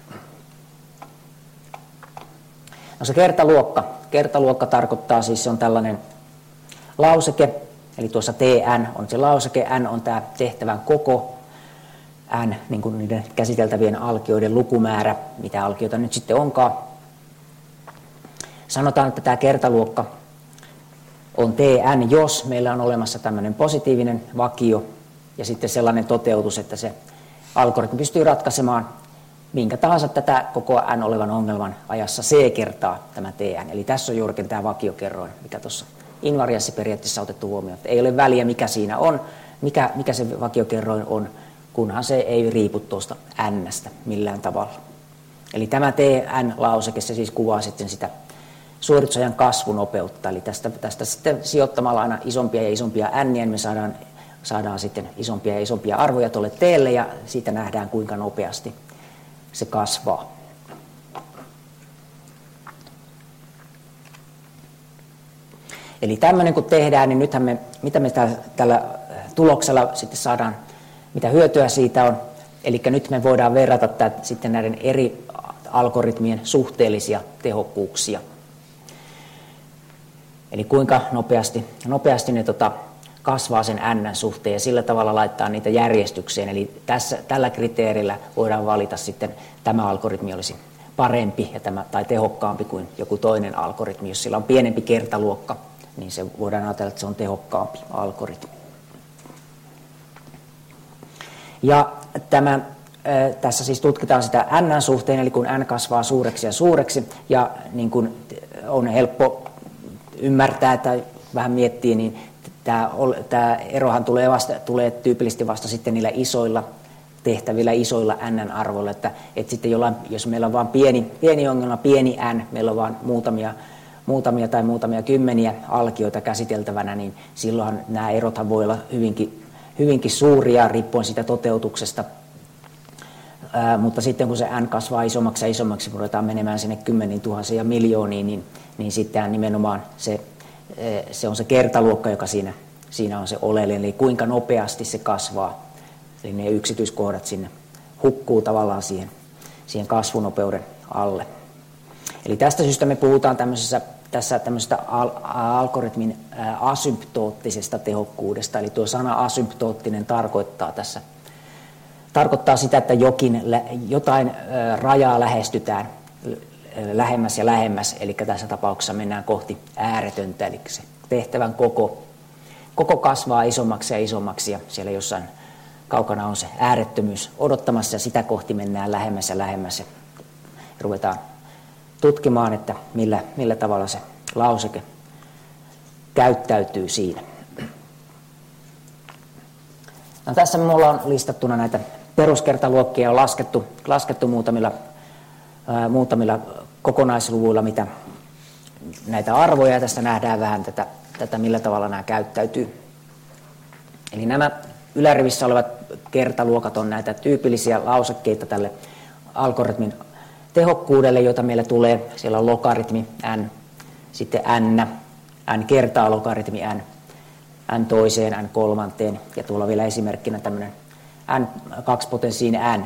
No se kertaluokka tarkoittaa siis, se on tällainen lauseke, eli tuossa Tn on se lauseke, n on tämä tehtävän koko, n niin kuin niiden käsiteltävien alkioiden lukumäärä, mitä alkioita nyt sitten onkaan. Sanotaan, että tämä kertaluokka on Tn, jos meillä on olemassa tämmöinen positiivinen vakio ja sitten sellainen toteutus, että se algoritmi pystyy ratkaisemaan minkä tahansa tätä koko n olevan ongelman ajassa c kertaa tämä Tn. Eli tässä on juurikin tämä vakiokerroin, mikä tuossa invarianssiperiaatteessa on otettu huomioon. Ei ole väliä, mikä siinä on, mikä se vakiokerroin on, kunhan se ei riipu tuosta n:stä millään tavalla. Eli tämä Tn-lauseke, se siis kuvaa sitten sitä suoritusajan kasvunopeutta. Eli tästä sitten sijoittamalla aina isompia ja isompia n:iä, niin me saadaan sitten isompia ja isompia arvoja tuolle t:lle, ja siitä nähdään, kuinka nopeasti se kasvaa. Eli tämmöinen kun tehdään, niin nythän mitä me tällä tuloksella sitten saadaan, mitä hyötyä siitä on. Eli nyt me voidaan verrata sitten näiden eri algoritmien suhteellisia tehokkuuksia. Eli kuinka nopeasti ne kasvaa sen n suhteen, ja sillä tavalla laittaa niitä järjestykseen. Eli tällä kriteerillä voidaan valita sitten, tämä algoritmi olisi parempi tai tehokkaampi kuin joku toinen algoritmi. Jos sillä on pienempi kertaluokka, niin se voidaan ajatella, että se on tehokkaampi algoritmi. Ja tässä siis tutkitaan sitä n suhteen, eli kun n kasvaa suureksi ja suureksi, ja niin kuin on helppo ymmärtää tai vähän miettiä, niin tämä erohan tulee tyypillisesti vasta sitten niillä isoilla tehtävillä, isoilla n-arvoilla, että sitten jos meillä on vain pieni ongelma, pieni n, meillä on vain muutamia kymmeniä alkioita käsiteltävänä, niin silloinhan nämä erothan voi olla hyvinkin suuria riippuen siitä toteutuksesta. Mutta sitten kun se n kasvaa isommaksi ja isommaksi, kun ruvetaan menemään sinne 10 000 ja miljooniin, niin sitten nimenomaan se on se kertaluokka, joka siinä on se oleellinen, eli kuinka nopeasti se kasvaa. Eli ne yksityiskohdat sinne hukkuu tavallaan siihen kasvunopeuden alle. Eli tästä syystä me puhutaan tämmöisestä algoritmin asymptoottisesta tehokkuudesta. Eli tuo sana asymptoottinen tarkoittaa sitä, että jotain rajaa lähestytään lähemmäs ja lähemmäs, eli tässä tapauksessa mennään kohti ääretöntä, eli se tehtävän koko kasvaa isommaksi ja isommaksi, ja siellä jossain kaukana on se äärettömyys odottamassa, ja sitä kohti mennään lähemmäs ja lähemmäs, ja ruvetaan tutkimaan, että millä tavalla se lauseke käyttäytyy siinä. No, tässä me ollaan listattuna näitä peruskertaluokkia on laskettu muutamilla kokonaisluvuilla, mitä näitä arvoja. Tästä nähdään vähän tätä millä tavalla nämä käyttäytyy. Eli nämä ylärivissä olevat kertaluokat on näitä tyypillisiä lausekkeita tälle algoritmin tehokkuudelle, jota meillä tulee. Siellä on logaritmi n, sitten n kertaa logaritmi n toiseen, n kolmanteen, ja tuolla on vielä esimerkkinä tämmöinen n kaksipotenssiin n.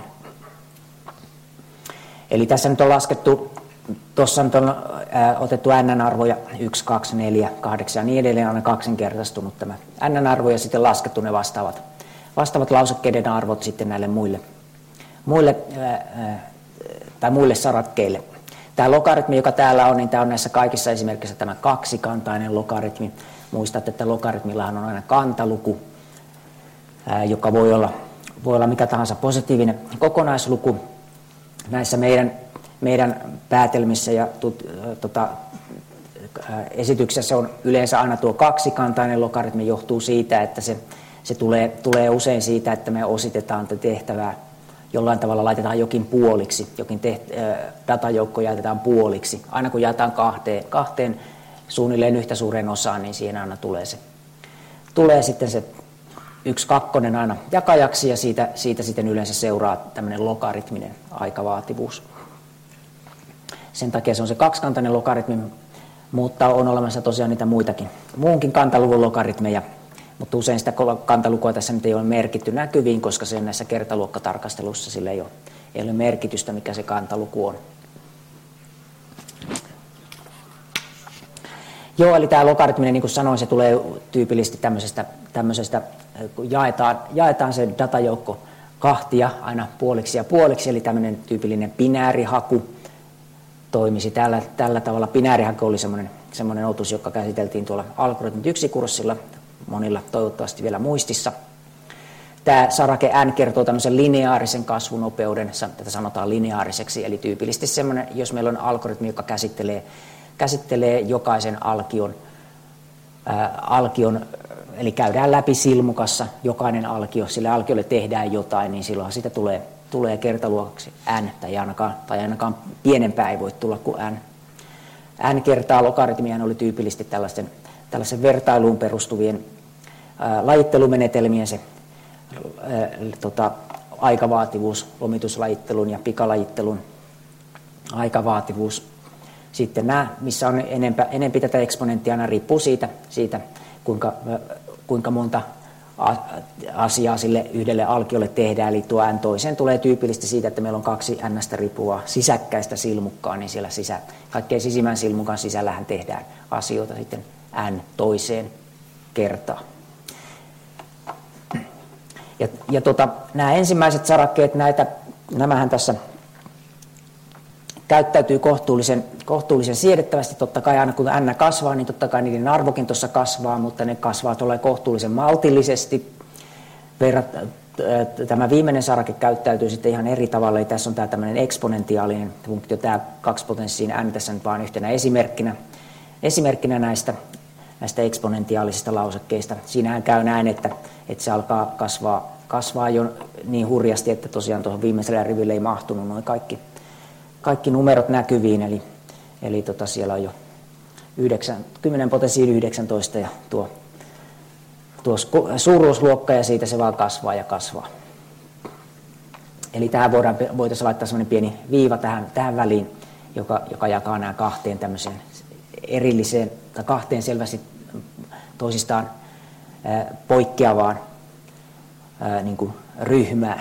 Eli tässä nyt on laskettu, tuossa nyt on otettu n-arvoja 1, 2, 4, 8 ja niin edelleen, aina kaksinkertaistunut tämä n-arvo ja sitten laskettu ne vastaavat lausekkeiden arvot sitten näille muille sarakkeille. Tämä logaritmi, joka täällä on, niin tämä on näissä kaikissa esimerkiksi tämä kaksikantainen logaritmi. Muistat, että logaritmillahan on aina kantaluku, joka voi olla mikä tahansa positiivinen kokonaisluku. Näissä meidän päätelmissä ja esityksessä on yleensä aina tuo kaksikantainen logaritmi, johtuu siitä, että se tulee usein siitä, että me ositetaan tehtävää jollain tavalla, laitetaan jokin puoliksi, datajoukko jaetetaan puoliksi. Aina kun jaetaan kahteen suunnilleen yhtä suureen osaan, niin siinä aina tulee sitten se 1/2 aina jakajaksi, ja siitä sitten yleensä seuraa tämmöinen logaritminen aikavaativuus. Sen takia se on se kaksikantainen logaritmi, mutta on olemassa tosiaan niitä muunkin kantaluvun logaritmeja, mutta usein sitä kantalukua tässä nyt ei ole merkitty näkyviin, koska se näissä kertaluokkatarkasteluissa sillä ei ole merkitystä, mikä se kantaluku on. Joo, eli tämä logaritminen, niin kuin sanoin, se tulee tyypillisesti tämmöisestä kun jaetaan se datajoukko kahtia aina puoliksi ja puoliksi, eli tämmöinen tyypillinen binäärihaku toimisi tällä tavalla. Binäärihaku oli semmoinen otus, joka käsiteltiin tuolla Algoritmit 1-kurssilla, monilla toivottavasti vielä muistissa. Tämä sarake n kertoo tämmöisen lineaarisen kasvunopeuden, tätä sanotaan lineaariseksi, eli tyypillisesti semmoinen, jos meillä on algoritmi, joka käsittelee jokaisen alkion, eli käydään läpi silmukassa jokainen alkio, sille alkiolle tehdään jotain, niin silloin siitä tulee kertaluokaksi n, tai ainakaan pienempää ei voi tulla kuin n. N kertaa logaritmia oli tyypillisesti tällaisen vertailuun perustuvien lajittelumenetelmien se aikavaativuus, lomituslajittelun ja pikalajittelun aikavaativuus. Sitten nämä, missä on enempi tätä eksponenttia, aina riippuu siitä kuinka monta asiaa sille yhdelle alkiolle tehdään. Eli tuo n toiseen tulee tyypillisesti siitä, että meillä on 2 n:stä riippuvaa sisäkkäistä silmukkaa, niin siellä kaikkein sisimmän silmukan sisällähän tehdään asioita sitten n toiseen kertaa. Ja nämä ensimmäiset sarakkeet, nämähän tässä käyttäytyy kohtuullisen siedettävästi. Totta kai aina kun n kasvaa, niin totta kai niiden arvokin tuossa kasvaa, mutta ne kasvaa kohtuullisen maltillisesti. Tämä viimeinen sarake käyttäytyy sitten ihan eri tavalla. Eli tässä on tämä tämmöinen eksponentiaalinen funktio, tämä kaksipotenssiin n tässä nyt vain yhtenä esimerkkinä näistä eksponentiaalisista lausekkeista. Siinähän käy näin, että se kasvaa jo niin hurjasti, että tosiaan tuohon viimeisellä riville ei mahtunut noin kaikki numerot näkyviin, eli siellä on jo 10 potenssiin 19 ja tuo suuruusluokka, ja siitä se vaan kasvaa ja kasvaa. Eli tähän voitaisiin laittaa sellainen pieni viiva tähän väliin, joka jakaa nämä kahteen tämmöiseen erilliseen tai kahteen selvästi toisistaan poikkeavaan niin kuin ryhmään.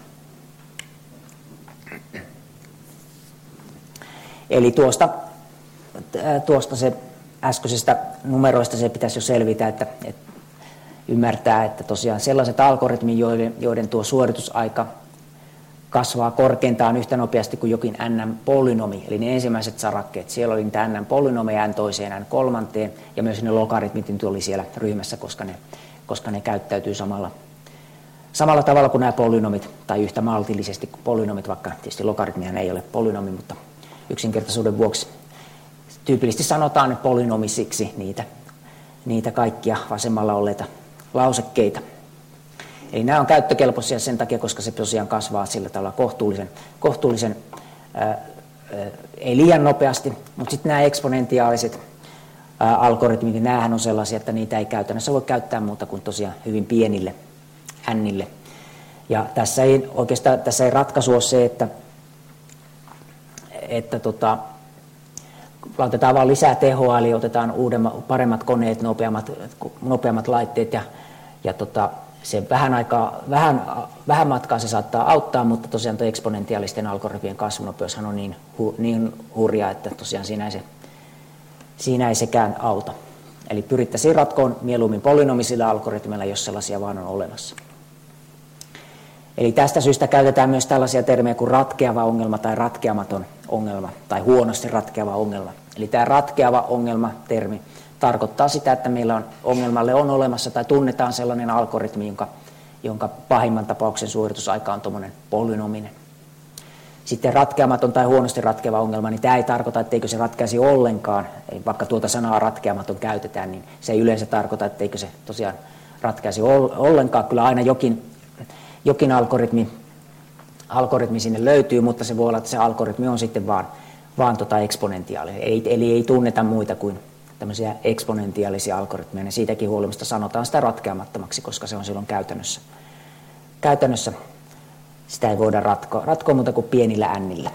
Eli tuosta se äskeisestä numeroista se pitäisi jo selvitä, että ymmärtää, että tosiaan sellaiset algoritmit, joiden tuo suoritusaika kasvaa korkeintaan yhtä nopeasti kuin jokin n-polynomi, eli ne ensimmäiset sarakkeet. Siellä oli niitä n-polynomeja n toiseen, n kolmanteen, ja myös ne logaritmit oli siellä ryhmässä, koska ne käyttäytyy samalla tavalla kuin nämä polynomit, tai yhtä maltillisesti kuin polynomit, vaikka tietysti logaritmihan ei ole polynomi, mutta yksinkertaisuuden vuoksi tyypillisesti sanotaan polynomisiksi niitä kaikkia vasemmalla olleita lausekkeita. Eli nämä on käyttökelpoisia sen takia, koska se tosiaan kasvaa sillä tavalla kohtuullisen ei liian nopeasti, mutta sitten nämä eksponentiaaliset algoritmit, niin näähän on sellaisia, että niitä ei käytännössä voi käyttää muuta kuin tosiaan hyvin pienille nille. Ja tässä ei ratkaisu ole se, että otetaan vaan lisää tehoa, eli otetaan paremmat koneet, nopeammat laitteet ja se vähän matkaa se saattaa auttaa, mutta tosiaan tuo eksponentiaalisten algoritmien kasvunopeushan on niin hurja, että tosiaan siinä ei sekään auta. Eli pyrittäisiin ratkoon mieluummin polynomisilla algoritmeilla, jos sellaisia vaan on olemassa. Eli tästä syystä käytetään myös tällaisia termejä kuin ratkeava ongelma tai ratkeamaton ongelma tai huonosti ratkeava ongelma. Eli tämä ratkeava ongelma-termi tarkoittaa sitä, että meillä ongelmalle on olemassa tai tunnetaan sellainen algoritmi, jonka pahimman tapauksen suoritusaika on tuommoinen polynominen. Sitten ratkeamaton tai huonosti ratkeava ongelma, niin tämä ei tarkoita, etteikö se ratkeaisi ollenkaan. Vaikka tuota sanaa ratkeamaton käytetään, niin se ei yleensä tarkoita, etteikö se tosiaan ratkeaisi ollenkaan. Kyllä aina jokin algoritmi sinne löytyy, mutta se voi olla, että se algoritmi on sitten vaan eksponentiaalinen. Eli ei tunneta muita kuin tämmöisiä eksponentiaalisia algoritmeja. Ja siitäkin huolimatta sanotaan sitä ratkeamattomaksi, koska se on silloin käytännössä sitä ei voida ratkoa muuta kuin pienillä nillä.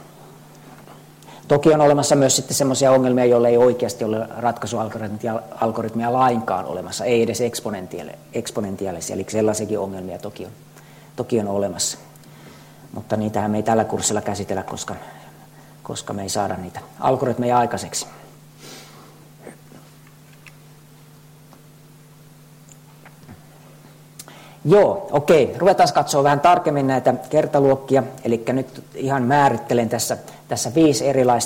Toki on olemassa myös sitten semmoisia ongelmia, joille ei oikeasti ole ratkaisualgoritmia lainkaan olemassa, ei edes eksponentiaalisia, eli sellaisiakin ongelmia toki on olemassa. Mutta niitähän me ei tällä kurssilla käsitellä, koska me ei saada niitä algoritmeja aikaiseksi. Joo, okei. Ruvetaan katsoa vähän tarkemmin näitä kertaluokkia. Eli nyt ihan määrittelen tässä 5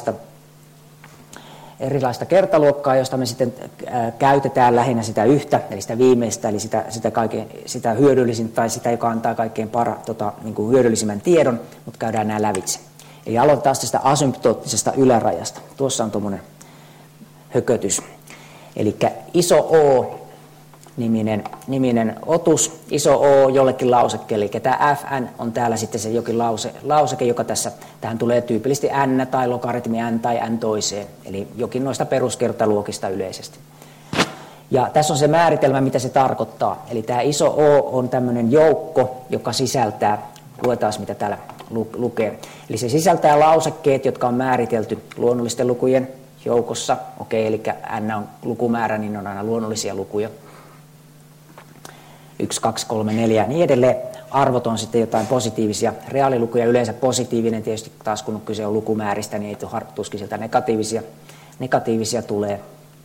erilaista kertaluokkaa, josta me sitten käytetään lähinnä sitä yhtä, eli sitä viimeistä, eli sitä hyödyllisintä tai sitä, joka antaa kaikkein niin kuin hyödyllisimmän tiedon, mutta käydään nämä lävitse. Eli aloitetaan tästä asymptoottisesta ylärajasta. Tuossa on tuommoinen hökötys. Eli iso O niminen otus, iso O jollekin lausekkeelle, eli tämä Fn on täällä sitten se jokin lauseke, joka tähän tulee tyypillisesti n tai logaritmi n tai n toiseen, eli jokin noista peruskertaluokista yleisesti. Ja tässä on se määritelmä, mitä se tarkoittaa, eli tämä iso O on tämmöinen joukko, joka sisältää, luetaan mitä täällä lukee, eli se sisältää lausekkeet, jotka on määritelty luonnollisten lukujen joukossa, eli n on lukumäärä, niin on aina luonnollisia lukuja. 1, 2, 3, 4 ja niin edelleen. Arvot on sitten jotain positiivisia reaalilukuja. Yleensä positiivinen tietysti taas kun kyse on lukumääristä, niin ei tuskin sieltä negatiivisia tulee.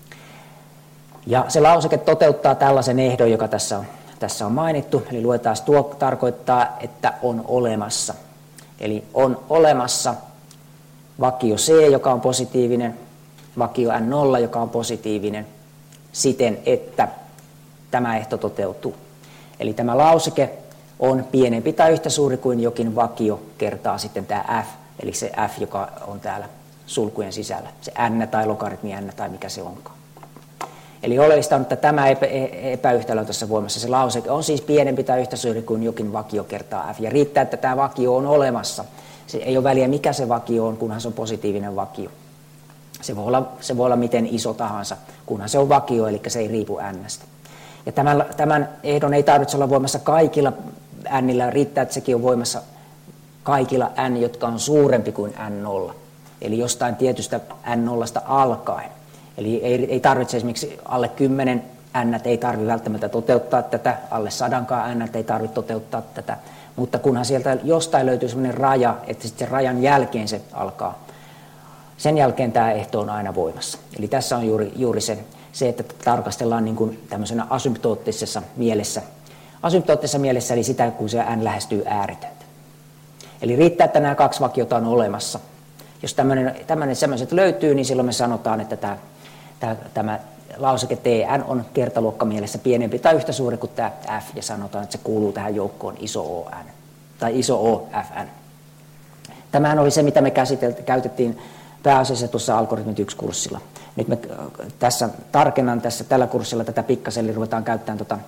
Ja se lauseke toteuttaa tällaisen ehdon, joka tässä on mainittu. Eli luetaan, tuo tarkoittaa, että on olemassa. Eli on olemassa vakio C, joka on positiivinen, vakio N0, joka on positiivinen, siten, että tämä ehto toteutuu. Eli tämä lauseke on pienempi tai yhtä suuri kuin jokin vakio kertaa sitten tämä f, eli se f, joka on täällä sulkujen sisällä, se n tai logaritmi n tai mikä se onkaan. Eli oleellista on, että tämä epäyhtälö on tässä voimassa. Se lauseke on siis pienempi tai yhtä suuri kuin jokin vakio kertaa f, ja riittää, että tämä vakio on olemassa. Se ei ole väliä, mikä se vakio on, kunhan se on positiivinen vakio. Se voi olla miten iso tahansa, kunhan se on vakio, eli se ei riipu n:stä. Ja tämän ehdon ei tarvitse olla voimassa kaikilla nillä, riittää, että sekin on voimassa kaikilla n, jotka on suurempi kuin n0. Eli jostain tietystä n0 alkaen. Eli ei tarvitse esimerkiksi alle 10 n ei tarvitse välttämättä toteuttaa tätä, alle 100 n ei tarvitse toteuttaa tätä, mutta kunhan sieltä jostain löytyy sellainen raja, että sitten sen rajan jälkeen se alkaa. Sen jälkeen tämä ehto on aina voimassa. Eli tässä on juuri se, että tarkastellaan niin kuin tämmöisenä asymptoottisessa mielessä. Asymptoottisessa mielessä, eli sitä, kun se n lähestyy ääretöntä. Eli riittää, että nämä 2 vakiota on olemassa. Jos semmoiset löytyy, niin silloin me sanotaan, että tämä lauseke Tn on kertaluokkamielessä pienempi tai yhtä suuri kuin tämä f, ja sanotaan, että se kuuluu tähän joukkoon iso O n, tai iso O Fn. Tämähän oli se, mitä me käytettiin pääasiassa tuossa Algoritmit 1-kurssilla. Nyt me tarkennan tällä kurssilla tätä pikkasen, eli ruvetaan käyttämään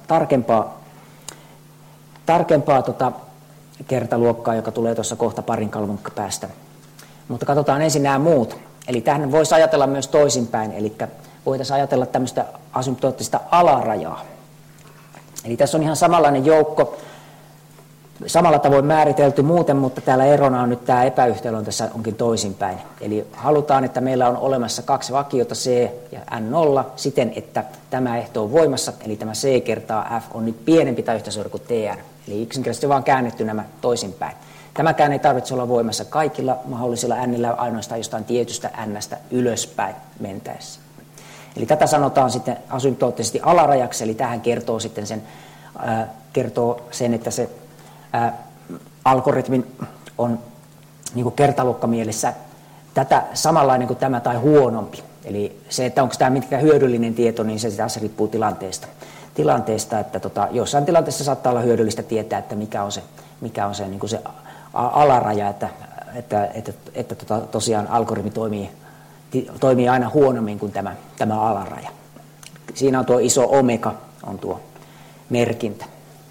tarkempaa kertaluokkaa, joka tulee tuossa kohta parin kalvon päästä. Mutta katsotaan ensin nämä muut. Eli tähän voisi ajatella myös toisinpäin, eli voitaisiin ajatella tämmöistä asymptoottista alarajaa. Eli tässä on ihan samanlainen joukko, samalla tavoin määritelty muuten, mutta täällä erona on nyt tämä epäyhtälö on tässä onkin toisinpäin. Eli halutaan, että meillä on olemassa kaksi vakiota C ja N0 siten, että tämä ehto on voimassa, eli tämä C kertaa F on nyt pienempi tai yhtä suuri kuin TR. Eli yksinkertaisesti vaan käännetty nämä toisinpäin. Tämäkään ei tarvitse olla voimassa kaikilla mahdollisilla Nillä, ainoastaan jostain tietystä N:stä ylöspäin mentäessä. Eli tätä sanotaan sitten asymptoottisesti alarajaksi, eli tähän kertoo sitten sen, että se algoritmin on niin kuin kertaluokkamielessä tätä samanlainen kuin tämä tai huonompi. Eli se, että onko tämä mitkään hyödyllinen tieto, niin se taas riippuu tilanteesta että jossain tilanteessa saattaa olla hyödyllistä tietää, että mikä on se, niin kuin se alaraja, että tosiaan algoritmi toimii aina huonommin kuin tämä alaraja. Siinä on tuo iso omega, on tuo merkintä.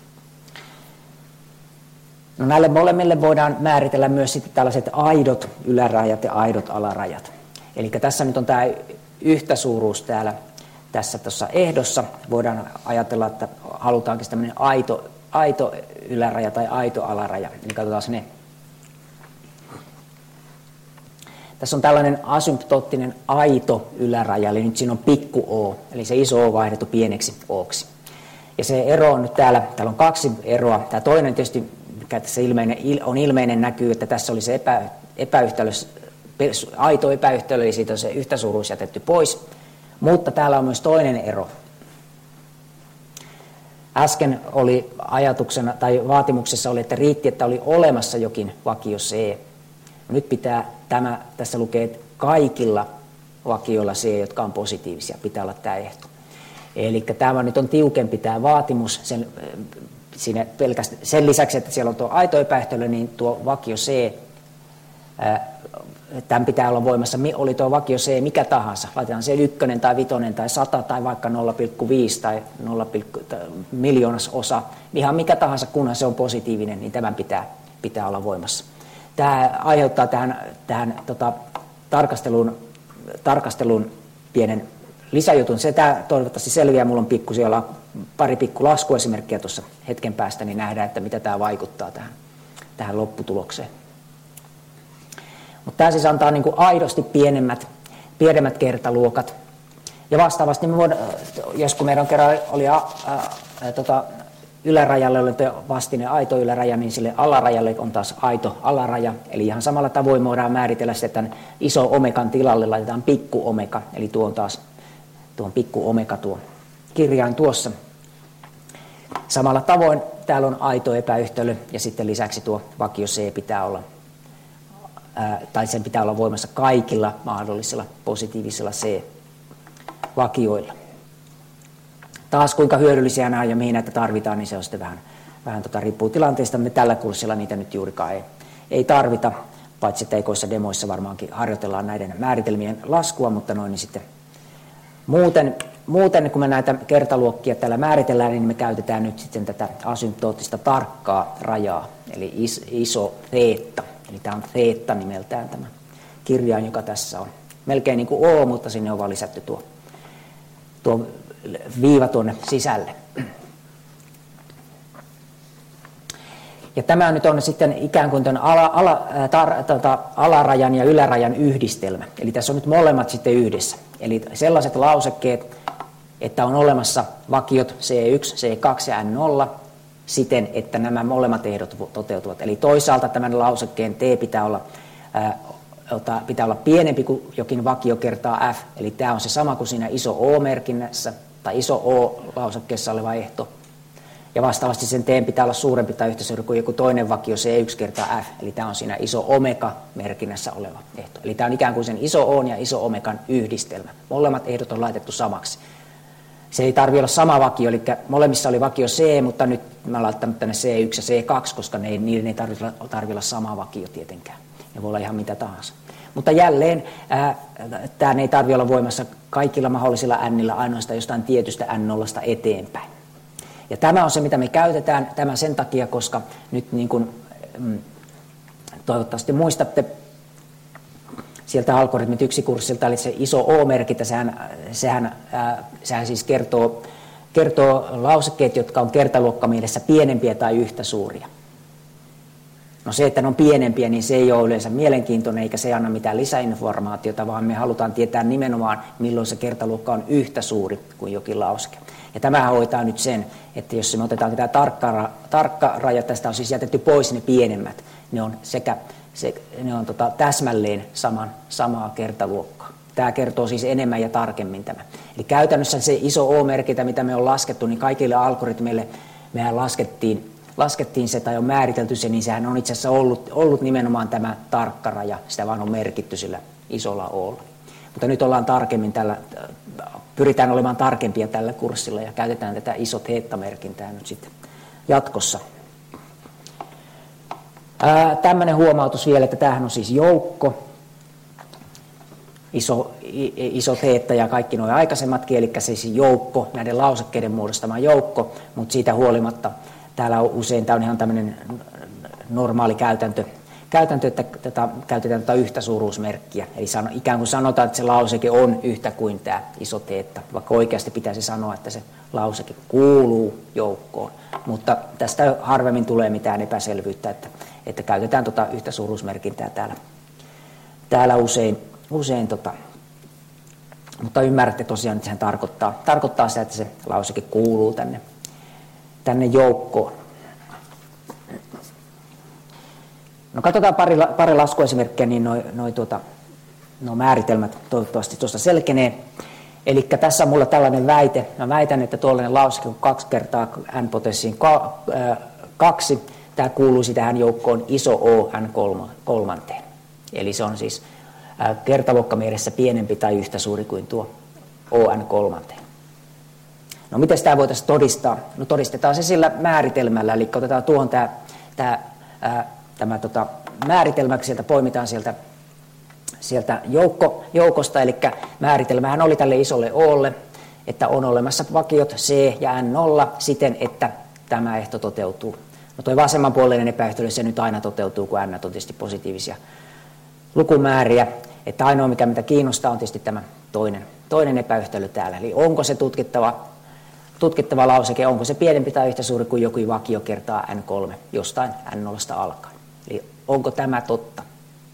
No näille molemmille voidaan määritellä myös sitten tällaiset aidot ylärajat ja aidot alarajat. Eli tässä nyt on tämä yhtäsuuruus tässä tuossa ehdossa. Voidaan ajatella, että halutaankin tämmöinen aito yläraja tai aito alaraja. Niin katsotaan ne. Tässä on tällainen asymptoottinen aito yläraja, eli nyt siinä on pikku o, eli se iso o vaihdettu pieneksi oksi. Ja se ero on nyt täällä on kaksi eroa. Tämä toinen tietysti, mikä tässä on ilmeinen, näkyy, että tässä oli se epäyhtälö, aito epäyhtälö, eli siitä on se yhtäsuuruus jätetty pois. Mutta täällä on myös toinen ero. Äsken oli ajatuksena tai vaatimuksessa oli, että riitti, että oli olemassa jokin vakio C. Nyt pitää tässä lukee, että kaikilla vakioilla C, jotka on positiivisia, pitää olla tämä ehto. Eli tämä nyt on tiukempi tämä vaatimus. Sen lisäksi, että siellä on tuo aito epäyhtälö, niin tuo vakio C, tämän pitää olla voimassa, oli tuo vakio C mikä tahansa. Laitetaan se 1 tai 5 tai 100 tai vaikka 0,5 tai 0, miljoonasosa. Ihan mikä tahansa, kunhan se on positiivinen, niin tämän pitää olla voimassa. Tämä aiheuttaa tähän tarkasteluun pienen lisäjutun. Se tämä toivottavasti selviää. Mulla on pari pikku laskuesimerkkiä tuossa hetken päästä, niin nähdään, että mitä tämä vaikuttaa tähän lopputulokseen. Mutta tämä siis antaa niin kuin aidosti pienemmät kertaluokat. Ja vastaavasti jos kun meidän kerran oli ylärajalle oli vastine aito yläraja, niin sille alarajalle on taas aito alaraja. Eli ihan samalla tavoin voidaan määritellä se, että iso omegan tilalle laitetaan pikku omega. Eli tuo on taas tuon pikku omega tuo kirjain tuossa. Samalla tavoin täällä on aito epäyhtälö ja sitten lisäksi tuo vakio C pitää olla, tai sen pitää olla voimassa kaikilla mahdollisilla positiivisilla C-vakioilla. Taas kuinka hyödyllisiä nämä ja mihin näitä tarvitaan, niin se on sitten vähän riippuu tilanteesta. Me tällä kurssilla niitä nyt juurikaan ei tarvita, paitsi että ekoissa demoissa varmaankin harjoitellaan näiden määritelmien laskua, mutta noin niin sitten muuten kun me näitä kertaluokkia täällä määritellään, niin me käytetään nyt sitten tätä asymptoottista tarkkaa rajaa, eli iso theta. Eli tämä on theta nimeltään tämä kirjain, joka tässä on. Melkein niin kuin O, mutta sinne on vaan lisätty tuo viiva tuonne sisälle. Ja tämä nyt on sitten ikään kuin tuon alarajan ja ylärajan yhdistelmä. Eli tässä on nyt molemmat sitten yhdessä. Eli sellaiset lausekkeet, että on olemassa vakiot C1, C2 ja N0 siten, että nämä molemmat ehdot toteutuvat. Eli toisaalta tämän lausekkeen T pitää olla pienempi kuin jokin vakio kertaa F. Eli tämä on se sama kuin siinä iso O-merkinnässä tai iso O-lausekkeessa oleva ehto. Ja vastaavasti sen T pitää olla suurempi tai yhtä suuri kuin joku toinen vakio C1 kertaa F. Eli tämä on siinä iso omega-merkinnässä oleva ehto. Eli tämä on ikään kuin sen iso O ja iso omegan yhdistelmä. Molemmat ehdot on laitettu samaksi. Se ei tarvitse olla sama vakio, eli molemmissa oli vakio C, mutta nyt mä olen laittanut tänne C1 ja C2, koska niiden ei tarvitse olla sama vakio tietenkään. Ne voi olla ihan mitä tahansa. Mutta jälleen tämä ei tarvitse olla voimassa kaikilla mahdollisilla Nillä, ainoastaan jostain tietystä N0 eteenpäin. Ja tämä on se, mitä me käytetään, tämä sen takia, koska nyt niin kuin toivottavasti muistatte sieltä algoritmit 1 kurssilta, eli se iso O-merkintä, sehän siis kertoo lausekkeet, jotka on kertaluokkamielessä pienempiä tai yhtä suuria. No se, että ne on pienempiä, niin se ei ole yleensä mielenkiintoinen, eikä se anna mitään lisäinformaatiota, vaan me halutaan tietää nimenomaan, milloin se kertaluokka on yhtä suuri kuin jokin lauseke. Ja tämähän hoitaa nyt sen, että jos me otetaan tämä tarkka raja, tästä on siis jätetty pois ne pienemmät, ne on täsmälleen samaa kertaluokkaa. Tämä kertoo siis enemmän ja tarkemmin tämä. Eli käytännössä se iso O-merkintä, mitä me on laskettu, niin kaikille algoritmeille mehän laskettiin se tai on määritelty se, niin sehän on itse asiassa ollut nimenomaan tämä tarkka raja. Sitä vaan on merkitty sillä isolla O:lla. Mutta nyt ollaan tarkemmin pyritään olemaan tarkempia tällä kurssilla ja käytetään tätä iso theta-merkintää nyt sitten jatkossa. Tämmöinen huomautus vielä, että tämähän on siis joukko, iso theta ja kaikki nuo aikaisemmatkin, eli siis joukko, näiden lausekkeiden muodostama joukko, mutta siitä huolimatta täällä on usein, tämä on ihan tämmöinen normaali käytäntö, että käytetään tätä yhtä suuruusmerkkiä. Eli ikään kuin sanotaan, että se lauseke on yhtä kuin tämä iso theta, vaikka oikeasti pitäisi sanoa, että se lauseke kuuluu joukkoon. Mutta tästä harvemmin tulee mitään epäselvyyttä, että käytetään yhtä suuruusmerkintää täällä usein mutta ymmärrätte tosiaan, että sehän tarkoittaa sitä, että se lauseke kuuluu tänne joukkoon. No katsotaan pari laskuesimerkkiä, niin nuo määritelmät toivottavasti tuosta selkenee. Eli tässä on mulla tällainen väite. Mä väitän, että tuollainen lauseke on 2 kertaa n potenssiin 2. Tämä kuuluisi tähän joukkoon iso O n3. Eli se on siis kertaluokkamielessä pienempi tai yhtä suuri kuin tuo ON3. No miten tämä voitaisiin todistaa? No todistetaan se sillä määritelmällä, eli otetaan tuohon tämä määritelmäksi, sieltä poimitaan sieltä joukosta, eli määritelmähän oli tälle isolle O:lle, että on olemassa vakiot C ja N0 siten, että tämä ehto toteutuu. No tuo vasemmanpuoleinen epäyhtälö, se nyt aina toteutuu, kun N on tietysti positiivisia lukumääriä, että ainoa mitä kiinnostaa on tietysti tämä toinen epäyhtälö täällä, eli onko se tutkittava lauseke, onko se pienempi tai yhtä suuri kuin joku vakio kertaa N3 jostain N0 alkaen. Eli onko tämä totta?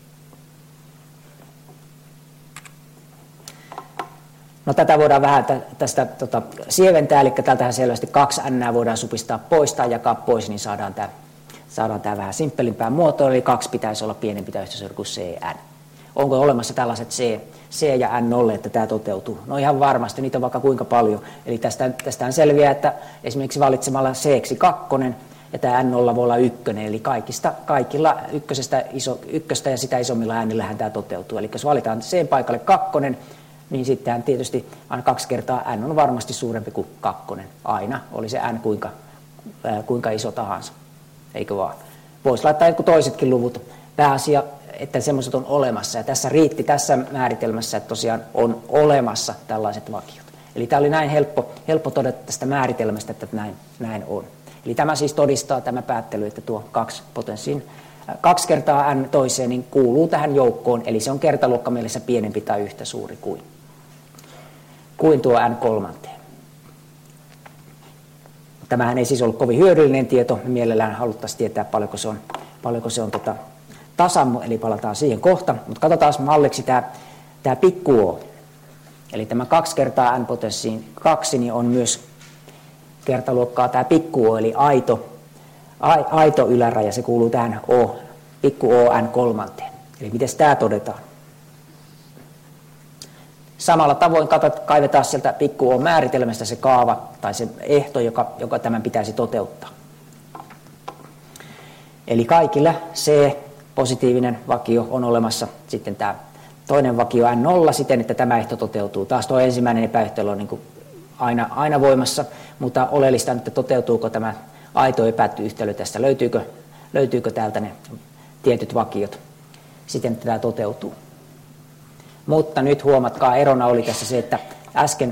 No tätä voidaan vähän tästä sieventää, eli täältähän selvästi 2 n voidaan supistaa pois tai jakaa pois, niin saadaan tämä vähän simppelimpään muotoon, eli 2 pitäisi olla pienempi tai yhtä suuri kuin Cn. Onko olemassa tällaiset C ja N0, että tämä toteutuu? No ihan varmasti, niitä on vaikka kuinka paljon. Eli tästähän selviää, että esimerkiksi valitsemalla C 2 ja tämä N0 voi olla 1, eli kaikilla ykköstä ja sitä isommilla äänillähän tämä toteutuu. Eli jos valitaan C paikalle 2, niin sittenhän tietysti aina 2 kertaa N on varmasti suurempi kuin 2. Aina, oli se N kuinka iso tahansa, eikö vaan? Voisi laittaa jotkut toisetkin luvut. Pääasia, että semmoiset on olemassa. Ja tässä riitti tässä määritelmässä, että tosiaan on olemassa tällaiset vakiot. Eli tämä oli näin helppo todeta tästä määritelmästä, että näin on. Eli tämä siis todistaa tämä päättely, että tuo 2 kertaa n toiseen niin kuuluu tähän joukkoon, eli se on kertaluokkamielessä pienempi tai yhtä suuri kuin tuo n3. Tämähän ei siis ollut kovin hyödyllinen tieto, me mielellään haluttaisiin tietää paljonko se on tasan, eli palataan siihen kohta, mutta katsotaan malliksi tämä pikku O. Eli tämä 2 kertaa n potenssiin 2 niin on myös kertaluokkaa tämä pikku O, eli aito yläraja, se kuuluu tähän pikku O n3. Eli miten tämä todetaan? Samalla tavoin kaivetaan sieltä pikku O määritelmästä se kaava tai se ehto, joka tämän pitäisi toteuttaa. Eli kaikilla C positiivinen vakio on olemassa, sitten tämä toinen vakio N0 siten, että tämä ehto toteutuu. Taas tuo ensimmäinen epäyhtälö on niin kuin aina voimassa, mutta oleellista on, että toteutuuko tämä aito epäyhtälö tästä, löytyykö täältä ne tietyt vakiot siten, että tämä toteutuu. Mutta nyt huomatkaa, erona oli tässä se, että äsken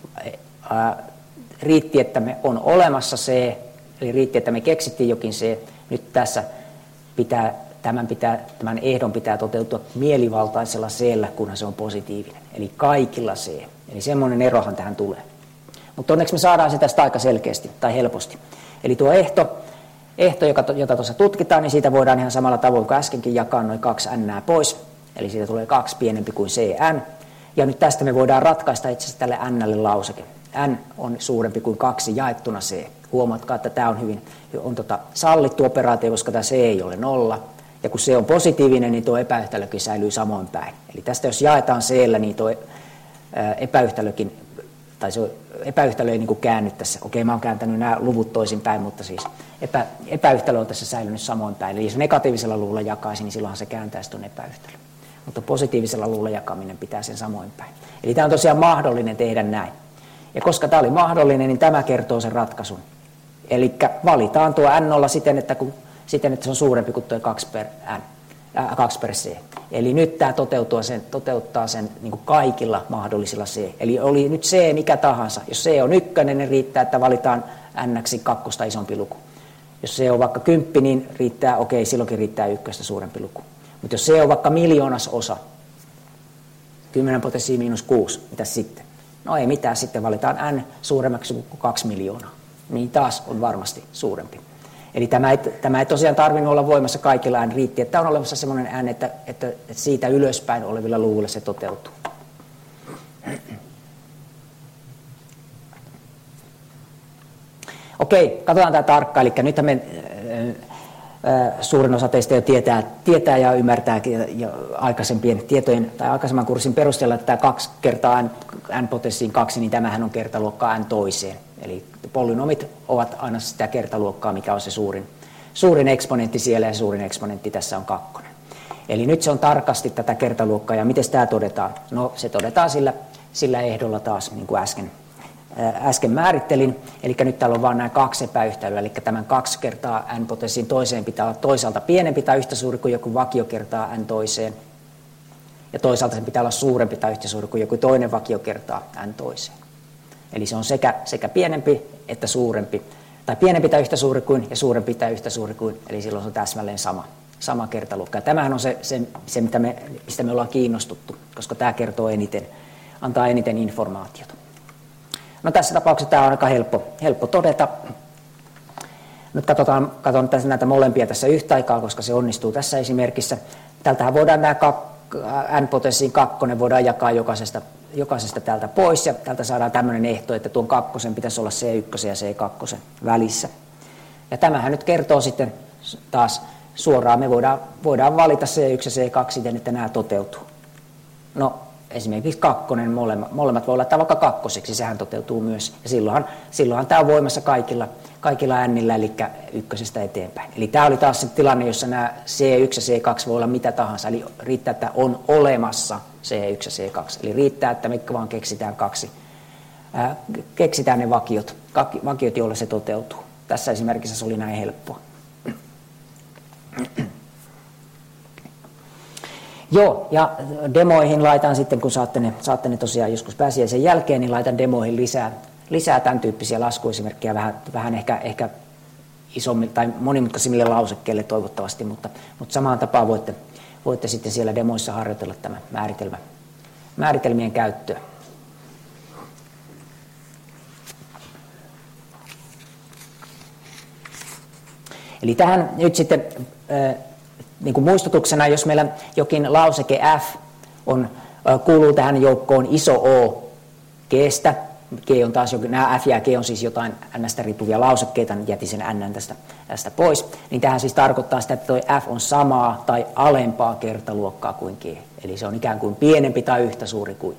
riitti, että me on olemassa C, eli riitti, että me keksittiin jokin C. Nyt tässä pitää tämän ehdon pitää toteutua mielivaltaisella C:llä, kunhan se on positiivinen. Eli kaikilla C. Eli semmoinen erohan tähän tulee. Mutta onneksi me saadaan se tästä aika selkeästi tai helposti. Eli tuo ehto jota tuossa tutkitaan, niin siitä voidaan ihan samalla tavoin kuin äskenkin jakaa noin 2 n pois. Eli siitä tulee 2 pienempi kuin cn. Ja nyt tästä me voidaan ratkaista itse asiassa tälle n:lle lauseke. N on suurempi kuin 2 jaettuna c. Huomatkaa, että tämä on sallittu operaatio, koska tämä c ei ole 0. Ja kun se on positiivinen, niin tuo epäyhtälökin säilyy samoin päin. Eli tästä jos jaetaan c:llä, niin tuo epäyhtälökin, tai se epäyhtälö ei niin kuin käänny tässä. Okei, mä oon kääntänyt nämä luvut toisinpäin, mutta siis epäyhtälö on tässä säilynyt samoin päin. Eli jos negatiivisella luvulla jakaisi, niin silloinhan se kääntäisi tuon epäyhtälön. Mutta positiivisella luvulla jakaminen pitää sen samoin päin. Eli tämä on tosiaan mahdollinen tehdä näin. Ja koska tämä oli mahdollinen, niin tämä kertoo sen ratkaisun. Eli valitaan tuo n0 siten, että se on suurempi kuin tuo 2 per c. Eli nyt tämä toteuttaa sen niin kuin kaikilla mahdollisilla c. Eli oli nyt c mikä tahansa. Jos c on 1, niin riittää, että valitaan n-ksi 2 isompi luku. Jos c on vaikka 10, niin riittää, silloinkin riittää 1 suurempi luku. Mutta jos c on vaikka miljoonasosa, 10 potenssiin miinus 6, mitäs sitten? No ei mitään, sitten valitaan n suuremmaksi kuin 2 miljoonaa. Niin taas on varmasti suurempi. Eli tämä ei tosiaan tarvinnut olla voimassa kaikilla n, riitti, että on olemassa semmoinen n, että siitä ylöspäin olevilla luvuilla se toteutuu. Okei, katsotaan tämä tarkkaan. Eli nythän me suurin osa teistä jo tietää ja ymmärtää ja aikaisempien tietojen tai aikaisemman kurssin perusteella, että tämä 2 kertaa n potenssiin 2, niin tämähän on kertaluokkaa n toiseen. Eli polynomit ovat aina sitä kertaluokkaa, mikä on se suurin eksponentti siellä ja suurin eksponentti tässä on 2. Eli nyt se on tarkasti tätä kertaluokkaa ja miten tämä todetaan? No se todetaan sillä ehdolla taas, niin kuin äsken määrittelin. Eli nyt täällä on vain nämä 2 epäyhtälöä, eli tämän 2 kertaa n potenssiin toiseen pitää olla toisaalta pienempi tai yhtä suuri kuin joku vakio kertaa n toiseen. Ja toisaalta sen pitää olla suurempi tai yhtä suuri kuin joku toinen vakio kertaa n toiseen. Eli se on sekä pienempi että suurempi, tai pienempi tai yhtä suuri kuin ja suurempi tai yhtä suuri kuin, eli silloin se on täsmälleen sama kertaluokka. Ja tämähän on se mistä me ollaan kiinnostuttu, koska tämä kertoo antaa eniten informaatiota. No tässä tapauksessa tämä on aika helppo todeta. Nyt katson tässä näitä molempia tässä yhtä aikaa, koska se onnistuu tässä esimerkissä. Tältähän voidaan nämä n potenssiin 2 voidaan jakaa jokaisesta täältä pois, ja täältä saadaan tämmöinen ehto, että tuon 2 pitäisi olla C1 ja C2 välissä. Ja tämähän nyt kertoo sitten taas suoraan, me voidaan valita C1 ja C2 siten, että nämä toteutuu. No esimerkiksi 2, molemmat voi laittaa vaikka 2, sehän toteutuu myös. Ja silloinhan tämä on voimassa kaikilla nillä, eli 1 eteenpäin. Eli tämä oli taas se tilanne, jossa nämä C1 ja C2 voi olla mitä tahansa. Eli riittää, että on olemassa C1 ja C2. Eli riittää, että me vaan keksitään ne vakiot, joille se toteutuu. Tässä esimerkiksi se oli näin helppoa. Joo, ja demoihin laitan sitten, kun saatte ne tosiaan joskus pääsiäisen jälkeen, niin laitan demoihin lisää tämän tyyppisiä laskuesimerkkejä, vähän ehkä isommille tai monimutkaisimmille lausekkeille toivottavasti, mutta samaan tapaan voitte sitten siellä demoissa harjoitella tämä määritelmien käyttöä. Eli tähän nyt sitten niin kuin muistutuksena, jos meillä jokin lauseke F kuuluu tähän joukkoon iso O G:stä, G on taas nämä F ja G on siis jotain N:stä riippuvia lausekkeita, niin jätin sen N tästä pois, niin tähän siis tarkoittaa sitä, että tuo F on samaa tai alempaa kertaluokkaa kuin G, eli se on ikään kuin pienempi tai yhtä suuri kuin.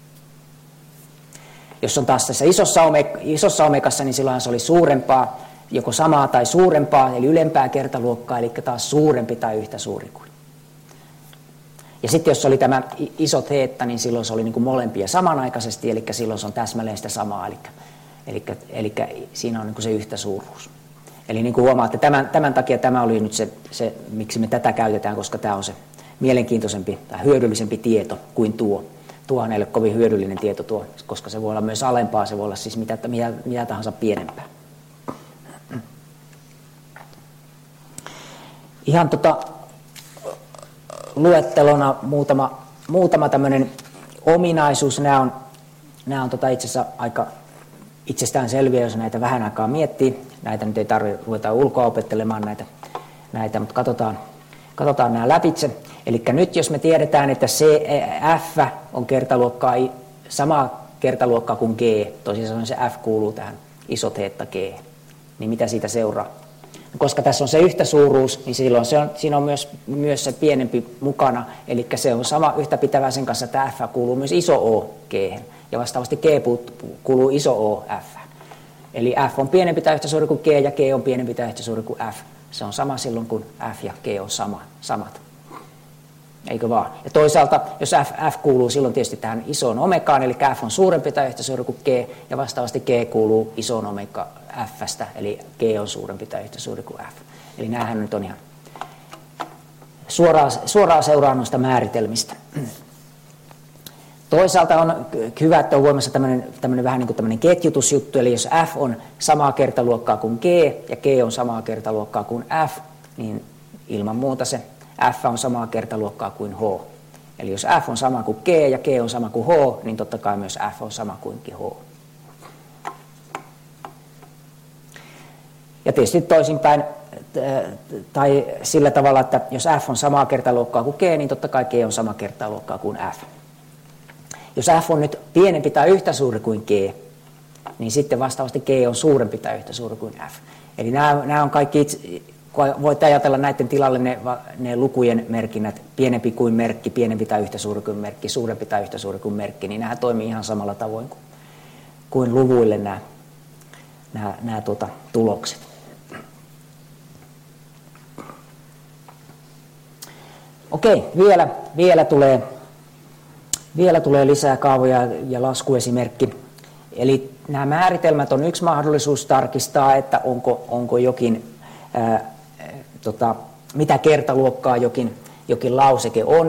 Jos on taas tässä isossa omegassa, niin silloin se oli suurempaa, joko samaa tai suurempaa, eli ylempää kertaluokkaa, eli taas suurempi tai yhtä suuri kuin. Ja sitten jos oli tämä iso teetta, niin silloin se oli niin kuin molempia samanaikaisesti, eli silloin se on täsmälleen sitä samaa, eli siinä on niin kuin se yhtä suuruus. Eli niin kuin huomaatte, tämän takia tämä oli nyt se, miksi me tätä käytetään, koska tämä on se mielenkiintoisempi tai hyödyllisempi tieto kuin tuo. Tuohan ei ole kovin hyödyllinen tieto koska se voi olla myös alempaa, se voi olla siis mitä tahansa pienempää. Ihan luettelona muutama tämmöinen ominaisuus. Nämä on itse asiassa aika itsestäänselviä, jos näitä vähän aikaa miettii. Näitä nyt ei tarvitse ruveta ulkoa opettelemaan näitä, mutta katsotaan nämä läpitse. Eli nyt jos me tiedetään, että F on samaa kertaluokkaa kuin G, tosiaan se F kuuluu tähän iso theta G, niin mitä siitä seuraa? Koska tässä on se yhtäsuuruus, niin silloin siinä on myös se pienempi mukana, eli se on sama yhtäpitävää sen kanssa, että F kuuluu myös iso O G, ja vastaavasti G kuuluu iso O F. Eli F on pienempi tai yhtä suuri kuin G, ja G on pienempi tai yhtä suuri kuin F. Se on sama silloin, kun F ja G on samat. Eikö vaan? Ja toisaalta, jos F kuuluu silloin tietysti tähän isoon omegaan, eli F on suurempi tai yhtä suuri kuin G, ja vastaavasti G kuuluu isoon omega F:stä, eli G on suurempi tai yhtä suuri kuin F. Eli näähän nyt on ihan suoraan seuraannosta määritelmistä. Toisaalta on hyvä, että on voimassa tämmöinen vähän niin kuin tämmöinen ketjutusjuttu, eli jos F on samaa kertaluokkaa kuin G, ja G on samaa kertaluokkaa kuin F, niin ilman muuta se F on samaa kertaluokkaa kuin H. Eli jos F on sama kuin G ja G on sama kuin H, niin totta kai myös F on sama kuin H. Ja tietysti toisinpäin, tai sillä tavalla, että jos F on samaa kertaluokkaa kuin G, niin totta kai G on sama kertaluokkaa kuin F. Jos F on nyt pienempi tai yhtä suuri kuin G, niin sitten vastaavasti G on suurempi tai yhtä suuri kuin F. Eli nämä on kaikki, voitte ajatella näiden tilalle ne lukujen merkinnät, pienempi kuin merkki, pienempi tai yhtä suuri kuin merkki, suurempi tai yhtä suuri kuin merkki, niin nämä toimii ihan samalla tavoin kuin luvuille nämä tulokset. Okei, vielä tulee lisää kaavoja ja laskuesimerkki. Eli nämä määritelmät on yksi mahdollisuus tarkistaa, että onko jokin, mitä kertaluokkaa jokin lauseke on.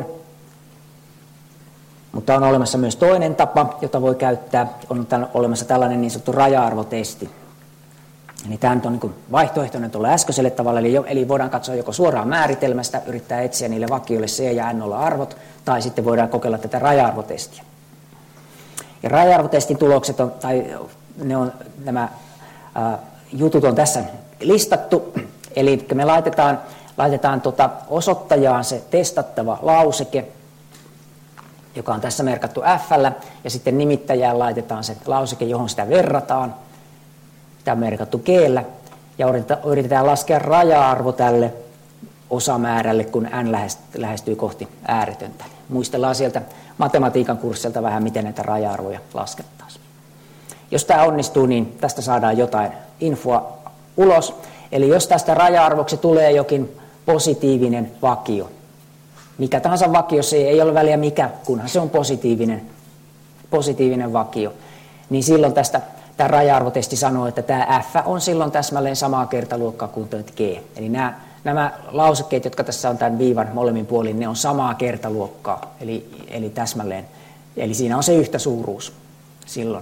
Mutta on olemassa myös toinen tapa, jota voi käyttää. On olemassa tällainen niin sanottu raja-arvotesti. Eli tämä nyt on niin vaihtoehtoinen tuolle äskeiselle tavalla, eli voidaan katsoa joko suoraan määritelmästä, yrittää etsiä niille vakioille C ja N olla arvot, tai sitten voidaan kokeilla tätä raja-arvotestiä. Ja raja-arvotestin tulokset nämä jutut on tässä listattu, eli me laitetaan osoittajaan se testattava lauseke, joka on tässä merkattu F:llä, ja sitten nimittäjään laitetaan se lauseke, johon sitä verrataan. Tämä on merkattu G:llä, ja yritetään laskea raja-arvo tälle osamäärälle, kun n lähestyy kohti ääretöntä. Muistellaan sieltä matematiikan kurssilta vähän, miten näitä raja-arvoja laskettaisiin. Jos tämä onnistuu, niin tästä saadaan jotain infoa ulos. Eli jos tästä raja-arvoksi tulee jokin positiivinen vakio, mikä tahansa vakio, se ei ole väliä mikä, kunhan se on positiivinen vakio, niin silloin tämä raja-arvotesti sanoo, että tämä F on silloin täsmälleen samaa kertaluokkaa kuin tuo G. Eli nämä lausekkeet, jotka tässä on tämän viivan molemmin puolin, ne on samaa kertaluokkaa, eli täsmälleen. Eli siinä on se yhtä suuruus silloin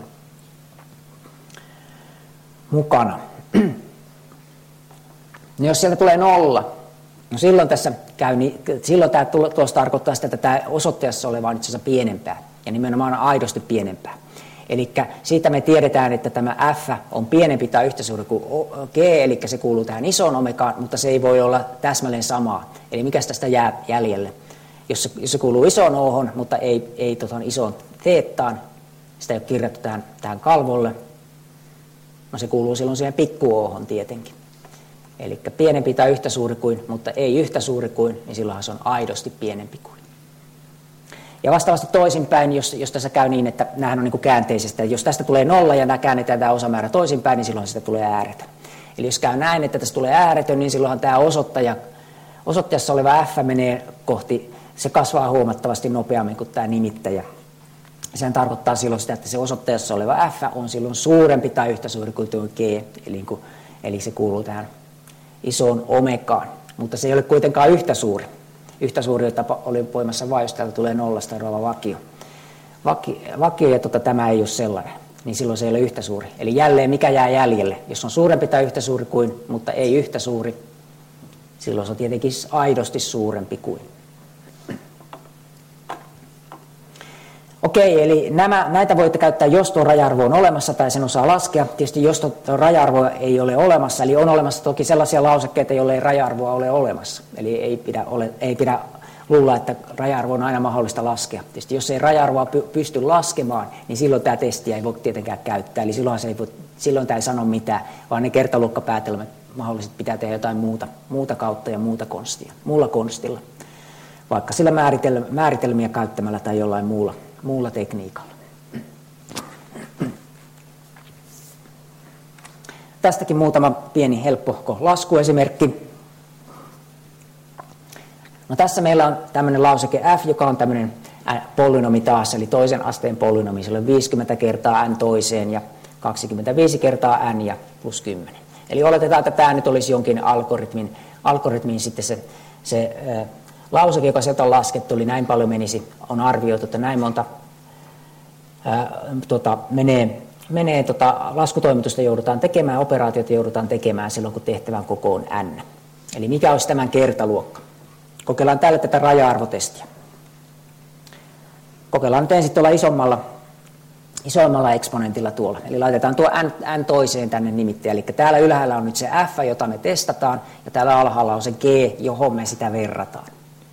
mukana. No jos sieltä tulee 0, no silloin tämä tulos tarkoittaa sitä, että tämä osoitteessa oleva on itse asiassa pienempää, ja nimenomaan aidosti pienempää. Eli siitä me tiedetään, että tämä F on pienempi tai yhtä suuri kuin G, eli se kuuluu tähän isoon omegaan, mutta se ei voi olla täsmälleen samaa. Eli mikä tästä jää jäljelle? Jos se kuuluu isoon ohon, mutta ei isoon teettaan, sitä ei ole kirjattu tähän kalvolle, no se kuuluu silloin siihen pikku-ohon tietenkin. Eli pienempi tai yhtä suuri kuin, mutta ei yhtä suuri kuin, niin silloinhan se on aidosti pienempi kuin. Ja vastaavasti toisinpäin, jos tässä käy niin, että nämähän on niin kuin käänteisesti, jos tästä tulee 0 ja käännetään tämä osamäärä toisinpäin, niin silloin sitä tulee ääretön. Eli jos käy näin, että tästä tulee ääretön, niin silloinhan tämä osoitteessa oleva F menee kohti, se kasvaa huomattavasti nopeammin kuin tämä nimittäjä. Sehän tarkoittaa silloin sitä, että se osoitteessa oleva F on silloin suurempi tai yhtä suuri kuin tuo G, eli se kuuluu tähän isoon omegaan, mutta se ei ole kuitenkaan yhtä suuri. Yhtä suuri tapa oli voimassa vain, jos täältä tulee 0 eroava vakio ja tämä ei ole sellainen, niin silloin se ei ole yhtä suuri. Eli jälleen mikä jää jäljelle? Jos on suurempi tai yhtä suuri kuin, mutta ei yhtä suuri, silloin se on tietenkin aidosti suurempi kuin. Okei, eli näitä voitte käyttää, jos tuo raja-arvo on olemassa tai sen osaa laskea. Tietysti jos tuo raja-arvo ei ole olemassa, eli on olemassa toki sellaisia lausekkeita, joille ei raja-arvoa ole olemassa. Eli ei pidä luulla, että raja-arvo on aina mahdollista laskea. Tietysti jos ei raja-arvoa pysty laskemaan, niin silloin tämä testiä ei voi tietenkään käyttää. Eli silloin tämä ei sano mitään, vaan ne kertaluokkapäätelmät mahdollisesti pitää tehdä jotain muuta kautta ja muulla konstilla. Vaikka sillä määritelmiä käyttämällä tai jollain muulla tekniikalla. Tästäkin muutama pieni helppo laskuesimerkki. No tässä meillä on tämmöinen lauseke f, joka on tämmöinen polynomi taas, eli toisen asteen polynomi. Sillä on 50 kertaa n toiseen ja 25 kertaa n ja plus 10. Eli oletetaan, että tämä nyt olisi jonkin algoritmin sitten se lauseke, joka sieltä on laskettu, eli näin paljon on arvioitu, että näin monta menee laskutoimitusta joudutaan tekemään, operaatioita joudutaan tekemään silloin, kun tehtävän koko on n. Eli mikä olisi tämän kertaluokka? Kokeillaan tällä tätä raja-arvotestiä. Kokeillaan nyt ensin tuolla isommalla eksponentilla tuolla. Eli laitetaan tuo n toiseen tänne nimittäin. Eli täällä ylhäällä on nyt se f, jota me testataan, ja täällä alhaalla on se g, johon me sitä verrataan.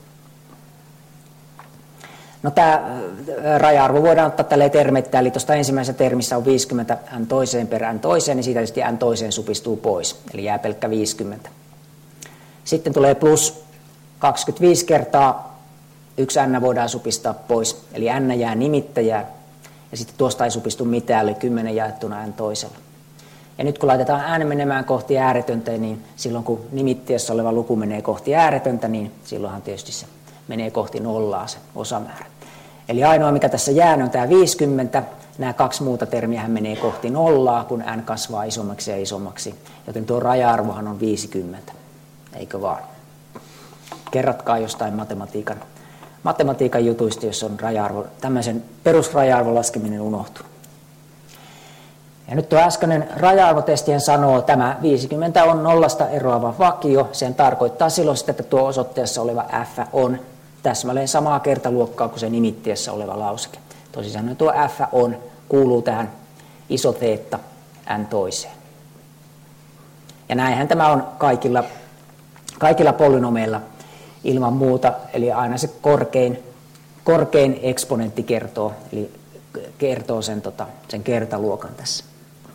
No tämä raja-arvo voidaan ottaa tälleen termittää, eli tuosta ensimmäisessä termissä on 50 n toiseen per n toiseen, niin siitä tietysti n toiseen supistuu pois, eli jää pelkkä 50. Sitten tulee plus 25 kertaa, yksi n voidaan supistaa pois, eli n jää nimittäjään, ja sitten tuosta ei supistu mitään, eli 10 jaettuna n toisella. Ja nyt kun laitetaan n menemään kohti ääretöntä, niin silloin kun nimittäjässä oleva luku menee kohti ääretöntä, niin silloinhan tietysti se menee kohti nollaa se osamäärä. Eli ainoa mikä tässä jää on tämä 50, nämä kaksi muuta termiä menee kohti nollaa, kun n kasvaa isommaksi ja isommaksi, joten tuo raja-arvohan on 50, eikö vaan? Kerratkaa jostain matematiikan jutuista, jos on raja-arvo, tämmöisen perusraja-arvon laskeminen unohtuu. Ja nyt tuo äskeinen raja-arvotestien sanoo, tämä 50 on nollasta eroava vakio. Sen tarkoittaa silloin sitä, että tuo osoitteessa oleva f on täsmälleen samaa kertaluokkaa kuin se nimittäjässä oleva lauseke. Toisin sanoen tuo f kuuluu tähän iso teetta n toiseen. Ja näinhän tämä on kaikilla polynomeilla ilman muuta, eli aina se korkein eksponentti kertoo sen kertaluokan tässä.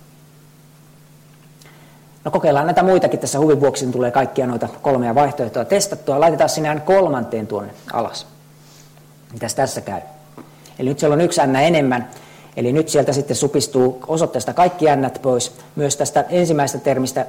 No kokeillaan näitä muitakin tässä huvin vuoksi, niin tulee kaikkia noita kolmea vaihtoehtoa testattua. Laitetaan sinne n3 tuonne alas. Mitäs tässä käy? Eli nyt siellä on yksi n enemmän, eli nyt sieltä sitten supistuu osoitteesta kaikki n pois. Myös tästä ensimmäisestä termistä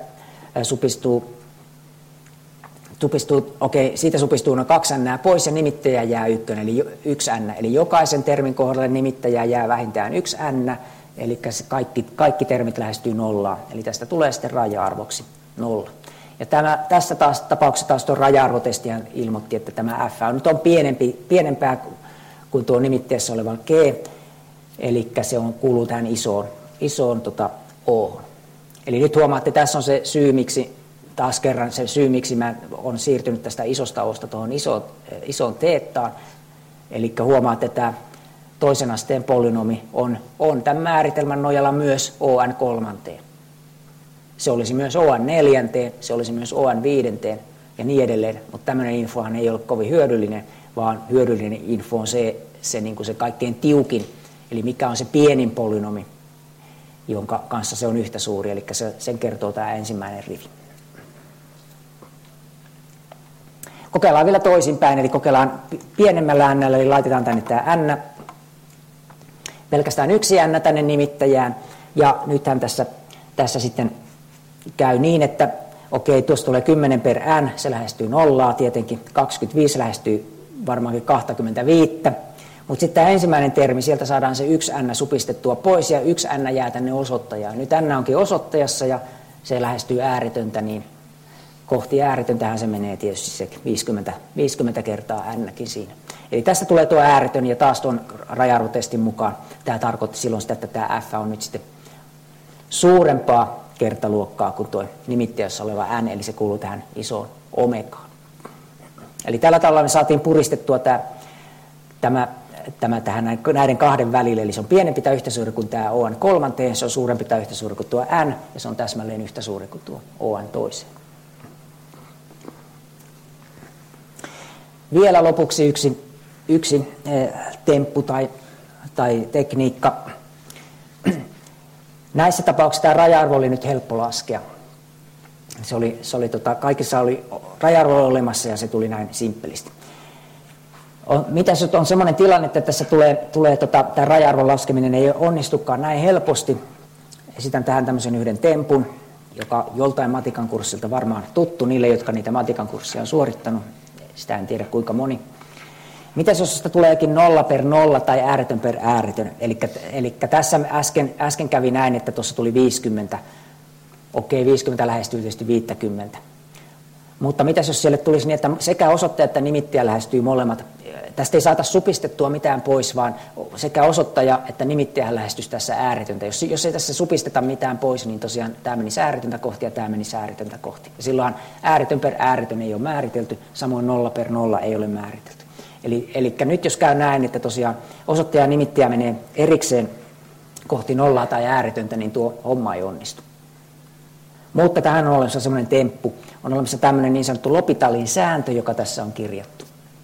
siitä supistuu noin 2 n pois ja nimittäjä jää 1, eli 1 n. Eli jokaisen termin kohdalle nimittäjä jää vähintään 1 n, eli kaikki termit lähestyy nollaan. Eli tästä tulee sitten raja-arvoksi 0. Ja tässä tapauksessa taas tuo raja-arvotestihan ilmoitti, että tämä f nyt on pienempää kuin tuo nimittäjässä oleva g, eli se kuuluu tähän isoon o. Eli nyt huomaatte, että tässä on se syy, miksi mä olen siirtynyt tästä isosta osta tuohon isoon teettaan. Eli huomaatte, että tämä toisen asteen polynomi on tämän määritelmän nojalla myös on3. Se olisi myös on4, se olisi myös on5 ja niin edelleen. Mutta tämmöinen infohan ei ole kovin hyödyllinen, vaan hyödyllinen info on se kaikkein tiukin, eli mikä on se pienin polynomi, jonka kanssa se on yhtä suuri, eli sen kertoo tämä ensimmäinen rivi. Kokeillaan vielä toisinpäin, eli kokeillaan pienemmällä n, eli laitetaan tänne tämä n, pelkästään yksi n tänne nimittäjään, ja nythän tässä sitten käy niin, että okei, tuossa tulee 10 per n, se lähestyy nollaa tietenkin, 25 lähestyy varmaankin 25, mutta sitten tämä ensimmäinen termi, sieltä saadaan se yksi n supistettua pois, ja yksi n jää tänne osoittajaan. Nyt n onkin osoittajassa, ja se lähestyy ääretöntä, niin kohti ääretöntähän se menee tietysti se 50 kertaa n-kin siinä. Eli tästä tulee tuo ääretön, ja taas tuon raja-arvotestin mukaan tämä tarkoitti silloin sitä, että tämä f on nyt sitten suurempaa kertaluokkaa kuin tuo nimittäjässä oleva n, eli se kuuluu tähän isoon omegaan. Eli tällä tavalla me saatiin puristettua tämä tämä tähän näiden kahden välille, eli se on pienempi tai yhtä suuri kuin tämä ON kolmanteen, se on suurempi tai yhtä suuri kuin tuo N, ja se on täsmälleen yhtä suuri kuin tuo ON toiseen. Vielä lopuksi yksi temppu tai tekniikka. Näissä tapauksissa tämä raja-arvo oli nyt helppo laskea. Kaikissa oli raja-arvo olemassa ja se tuli näin simppelisti. Mitäs on sellainen tilanne, että tässä tulee tämä raja-arvon laskeminen ei onnistukaan näin helposti. Esitän tähän tämmöisen yhden tempun, joka joltain matikan kurssilta varmaan tuttu niille, jotka niitä matikan kurssia on suorittanut. Sitä en tiedä kuinka moni. Mitäs jos sitä tuleekin 0 per 0 tai ääretön per ääretön? Eli tässä äsken kävi näin, että tuossa tuli 50. Okei, 50 lähestyy tietysti 50. Mutta mitäs jos siellä tulisi niin, että sekä osoittaja että nimittäjä lähestyy molemmat? Tästä ei saata supistettua mitään pois, vaan sekä osoittaja että nimittäjä lähestyisi tässä ääretöntä. Jos ei tässä supisteta mitään pois, niin tosiaan tämä menisi ääretöntä kohti ja tämä menisi ääretöntä kohti. Ja silloin ääretön per ääretön ei ole määritelty, samoin 0 per 0 ei ole määritelty. Eli nyt jos käy näin, että tosiaan osoittaja ja nimittäjä menee erikseen kohti nollaa tai ääretöntä, niin tuo homma ei onnistu. Mutta tähän on olemassa semmoinen temppu, on olemassa tämmöinen niin sanottu L'Hopitalin sääntö, joka tässä on kirjattu.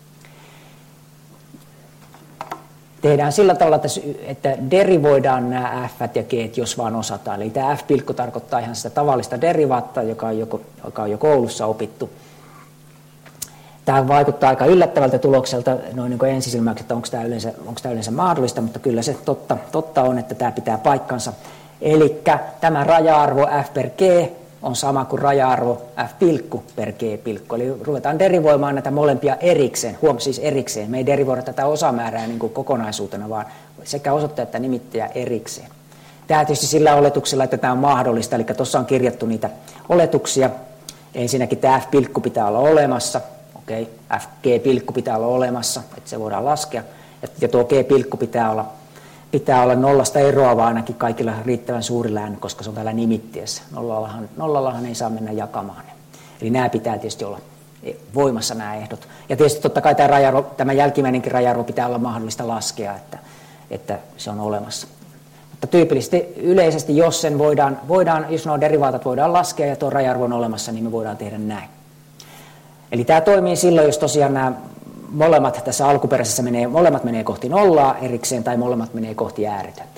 Tehdään sillä tavalla, että derivoidaan nämä f ja g, jos vaan osataan. Eli tämä f-pilkku tarkoittaa ihan sitä tavallista derivaattia, joka on jo koulussa opittu. Tämä vaikuttaa aika yllättävältä tulokselta noin niin kuin ensisilmäyksi, että onko tämä yleensä mahdollista, mutta kyllä se totta on, että tämä pitää paikkansa. Eli tämä raja-arvo f per g on sama kuin raja-arvo f pilkku per g pilkku. Eli ruvetaan derivoimaan näitä molempia erikseen, siis erikseen. Me ei derivoida tätä osamäärää niin kuin kokonaisuutena, vaan sekä osoittaja että nimittäjä erikseen. Tämä tietysti sillä oletuksella, että tämä on mahdollista, eli tuossa on kirjattu niitä oletuksia. Ensinnäkin tämä f pilkku pitää olla olemassa, f g pilkku pitää olla olemassa, että se voidaan laskea. Ja tuo g pilkku pitää olla nollasta eroava ainakin kaikilla riittävän suurilla n, koska se on täällä nimittiessä. Nollallahan ei saa mennä jakamaan. Eli nämä pitää tietysti olla voimassa nämä ehdot. Ja tietysti totta kai tämä jälkimmäinenkin raja-arvo pitää olla mahdollista laskea, että se on olemassa. Mutta tyypillisesti yleisesti, jos nuo derivaatat voidaan laskea ja tuo raja-arvo on olemassa, niin me voidaan tehdä näin. Eli tämä toimii silloin, jos tosiaan nämä molemmat tässä alkuperäisessä molemmat menee kohti nollaa erikseen tai molemmat menee kohti ääretöntä.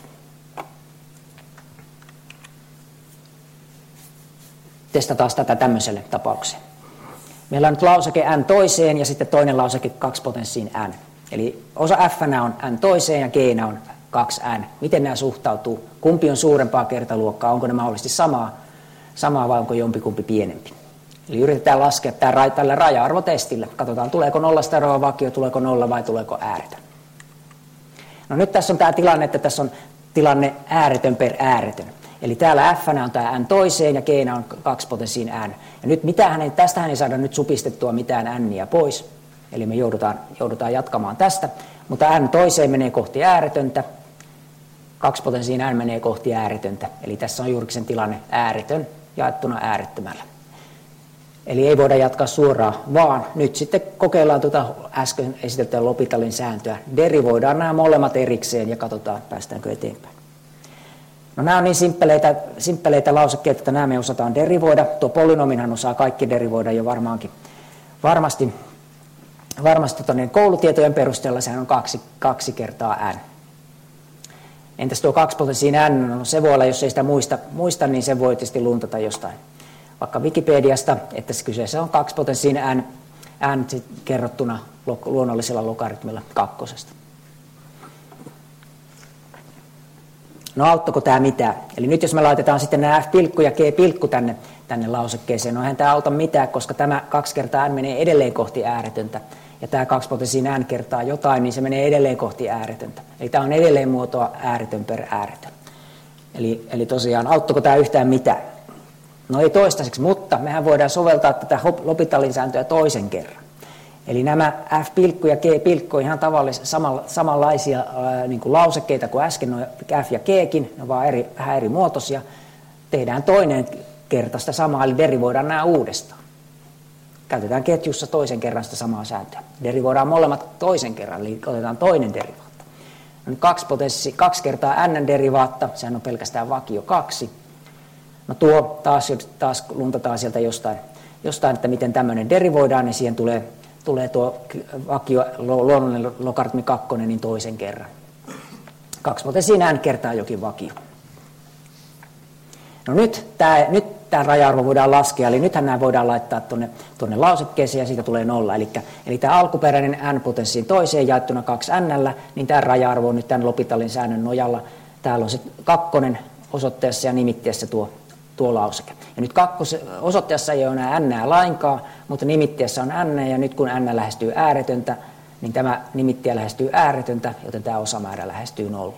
Testataan tätä tämmöiselle tapaukseen. Meillä on nyt lauseke n toiseen ja sitten toinen lauseke 2 potenssiin n. Eli osa f on n toiseen ja g on 2n. Miten nämä suhtautuu? Kumpi on suurempaa kertaluokkaa? Onko ne mahdollisesti samaa vai onko jompikumpi pienempi? Eli yritetään laskea tällä raja-arvotestillä. Katsotaan, tuleeko nollasta eroava vakio, tuleeko nolla vai tuleeko ääretön. No nyt tässä on tämä tilanne, että tässä on tilanne ääretön per ääretön. Eli täällä f on tämä n toiseen ja g on 2 potenssiin n. Ja nyt tästähän ei saada nyt supistettua mitään n:iä pois. Eli me joudutaan jatkamaan tästä. Mutta n toiseen menee kohti ääretöntä. 2 potenssiin n menee kohti ääretöntä. Eli tässä on juurikin sen tilanne ääretön jaettuna äärettömällä. Eli ei voida jatkaa suoraan, vaan nyt sitten kokeillaan tuota äsken esiteltyä L'Hopitalin sääntöä. Derivoidaan nämä molemmat erikseen ja katsotaan, päästäänkö eteenpäin. No nämä on niin simppeleitä lausekkeita, että nämä me osataan derivoida. Tuo polynominhan osaa kaikki derivoida jo varmasti koulutietojen perusteella. Sehän on 2 kertaa n. Entäs tuo 2 potenssiin n? No se voi olla, jos ei sitä muista, niin se voi tietysti luntata jostain. Vaikka Wikipediasta, että kyseessä on 2 potenssiin n kerrottuna luonnollisella logaritmilla 2. No auttako tämä mitään? Eli nyt jos me laitetaan sitten nämä f-pilkku ja g-pilkku tänne lausekkeeseen, no eihän tämä auta mitään, koska tämä 2 kertaa n menee edelleen kohti ääretöntä. Ja tämä 2 potenssiin n kertaa jotain, niin se menee edelleen kohti ääretöntä. Eli tämä on edelleen muotoa ääretön per ääretön. Eli tosiaan, auttako tämä yhtään mitään? No ei toistaiseksi, mutta mehän voidaan soveltaa tätä L'Hopitalin sääntöä toisen kerran. Eli nämä f-pilkku ja g-pilkku on ihan samanlaisia niin kuin lausekkeita kuin äsken, no f ja g-kin, ne on vaan vähän eri muotoisia. Tehdään toinen kerta sitä samaa, eli derivoidaan nämä uudestaan. Käytetään ketjussa toisen kerran sitä samaa sääntöä. Derivoidaan molemmat toisen kerran, eli otetaan toinen derivaatto. No, 2 kertaa n-derivaatta, sehän on pelkästään vakio 2. No tuo taas luntataan sieltä jostain, että miten tämmöinen derivoidaan, niin siihen tulee tuo vakio luonnollinen logaritmi 2 niin toisen kerran. 2 n kertaa jokin vakio. No nyt tämä raja-arvo voidaan laskea, eli nythän nämä voidaan laittaa tuonne lausekkeeseen ja siitä tulee 0. Eli tämä alkuperäinen n potenssiin toiseen jaettuna 2n, niin tämä raja-arvo on nyt tämän L'Hopitalin säännön nojalla. Täällä on se 2 osoitteessa ja nimitteessä tuo lauseke. Ja nyt osoitteessa ei ole enää n lainkaan, mutta nimitteessä on n, ja nyt kun n lähestyy ääretöntä, niin tämä nimittiä lähestyy ääretöntä, joten tämä osamäärä lähestyy 0.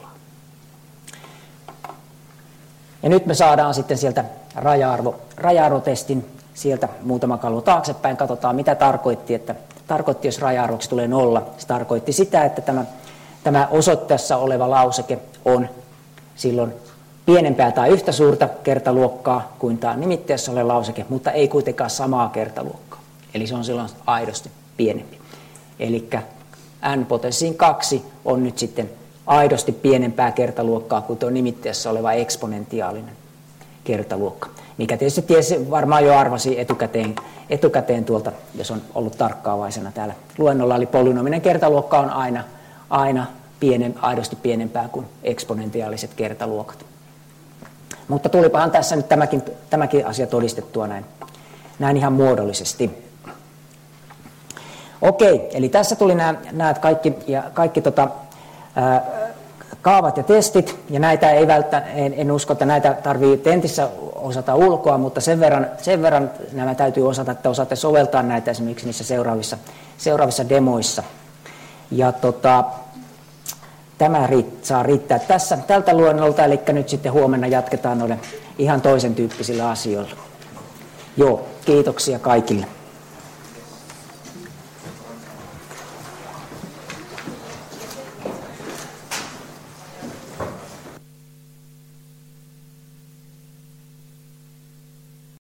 Ja nyt me saadaan sitten sieltä raja-arvotestin sieltä muutama kalvo taaksepäin. Katsotaan, mitä tarkoitti, jos raja-arvoksi tulee 0. Se tarkoitti sitä, että tämä osoitteessa oleva lauseke on silloin pienempää tai yhtä suurta kertaluokkaa kuin tämä nimitteessä oleva lauseke, mutta ei kuitenkaan samaa kertaluokkaa. Eli se on silloin aidosti pienempi. Eli n potenssiin 2 on nyt sitten aidosti pienempää kertaluokkaa kuin tuo nimitteessä oleva eksponentiaalinen kertaluokka. Mikä tietysti varmaan jo arvasi etukäteen tuolta, jos on ollut tarkkaavaisena täällä luennolla. Eli polynominen kertaluokka on aina aidosti pienempää kuin eksponentiaaliset kertaluokat. Mutta tulipahan tässä nyt tämäkin asia todistettua näin ihan muodollisesti. Okei, eli tässä tuli nämä kaikki kaavat ja testit, ja näitä ei en usko, että näitä tarvitsee tentissä osata ulkoa, mutta sen verran nämä täytyy osata, että osaatte soveltaa näitä esimerkiksi niissä seuraavissa demoissa. Ja tämä saa riittää tältä luennolta, eli nyt sitten huomenna jatketaan noille ihan toisen tyyppisillä asioilla. Joo, kiitoksia kaikille.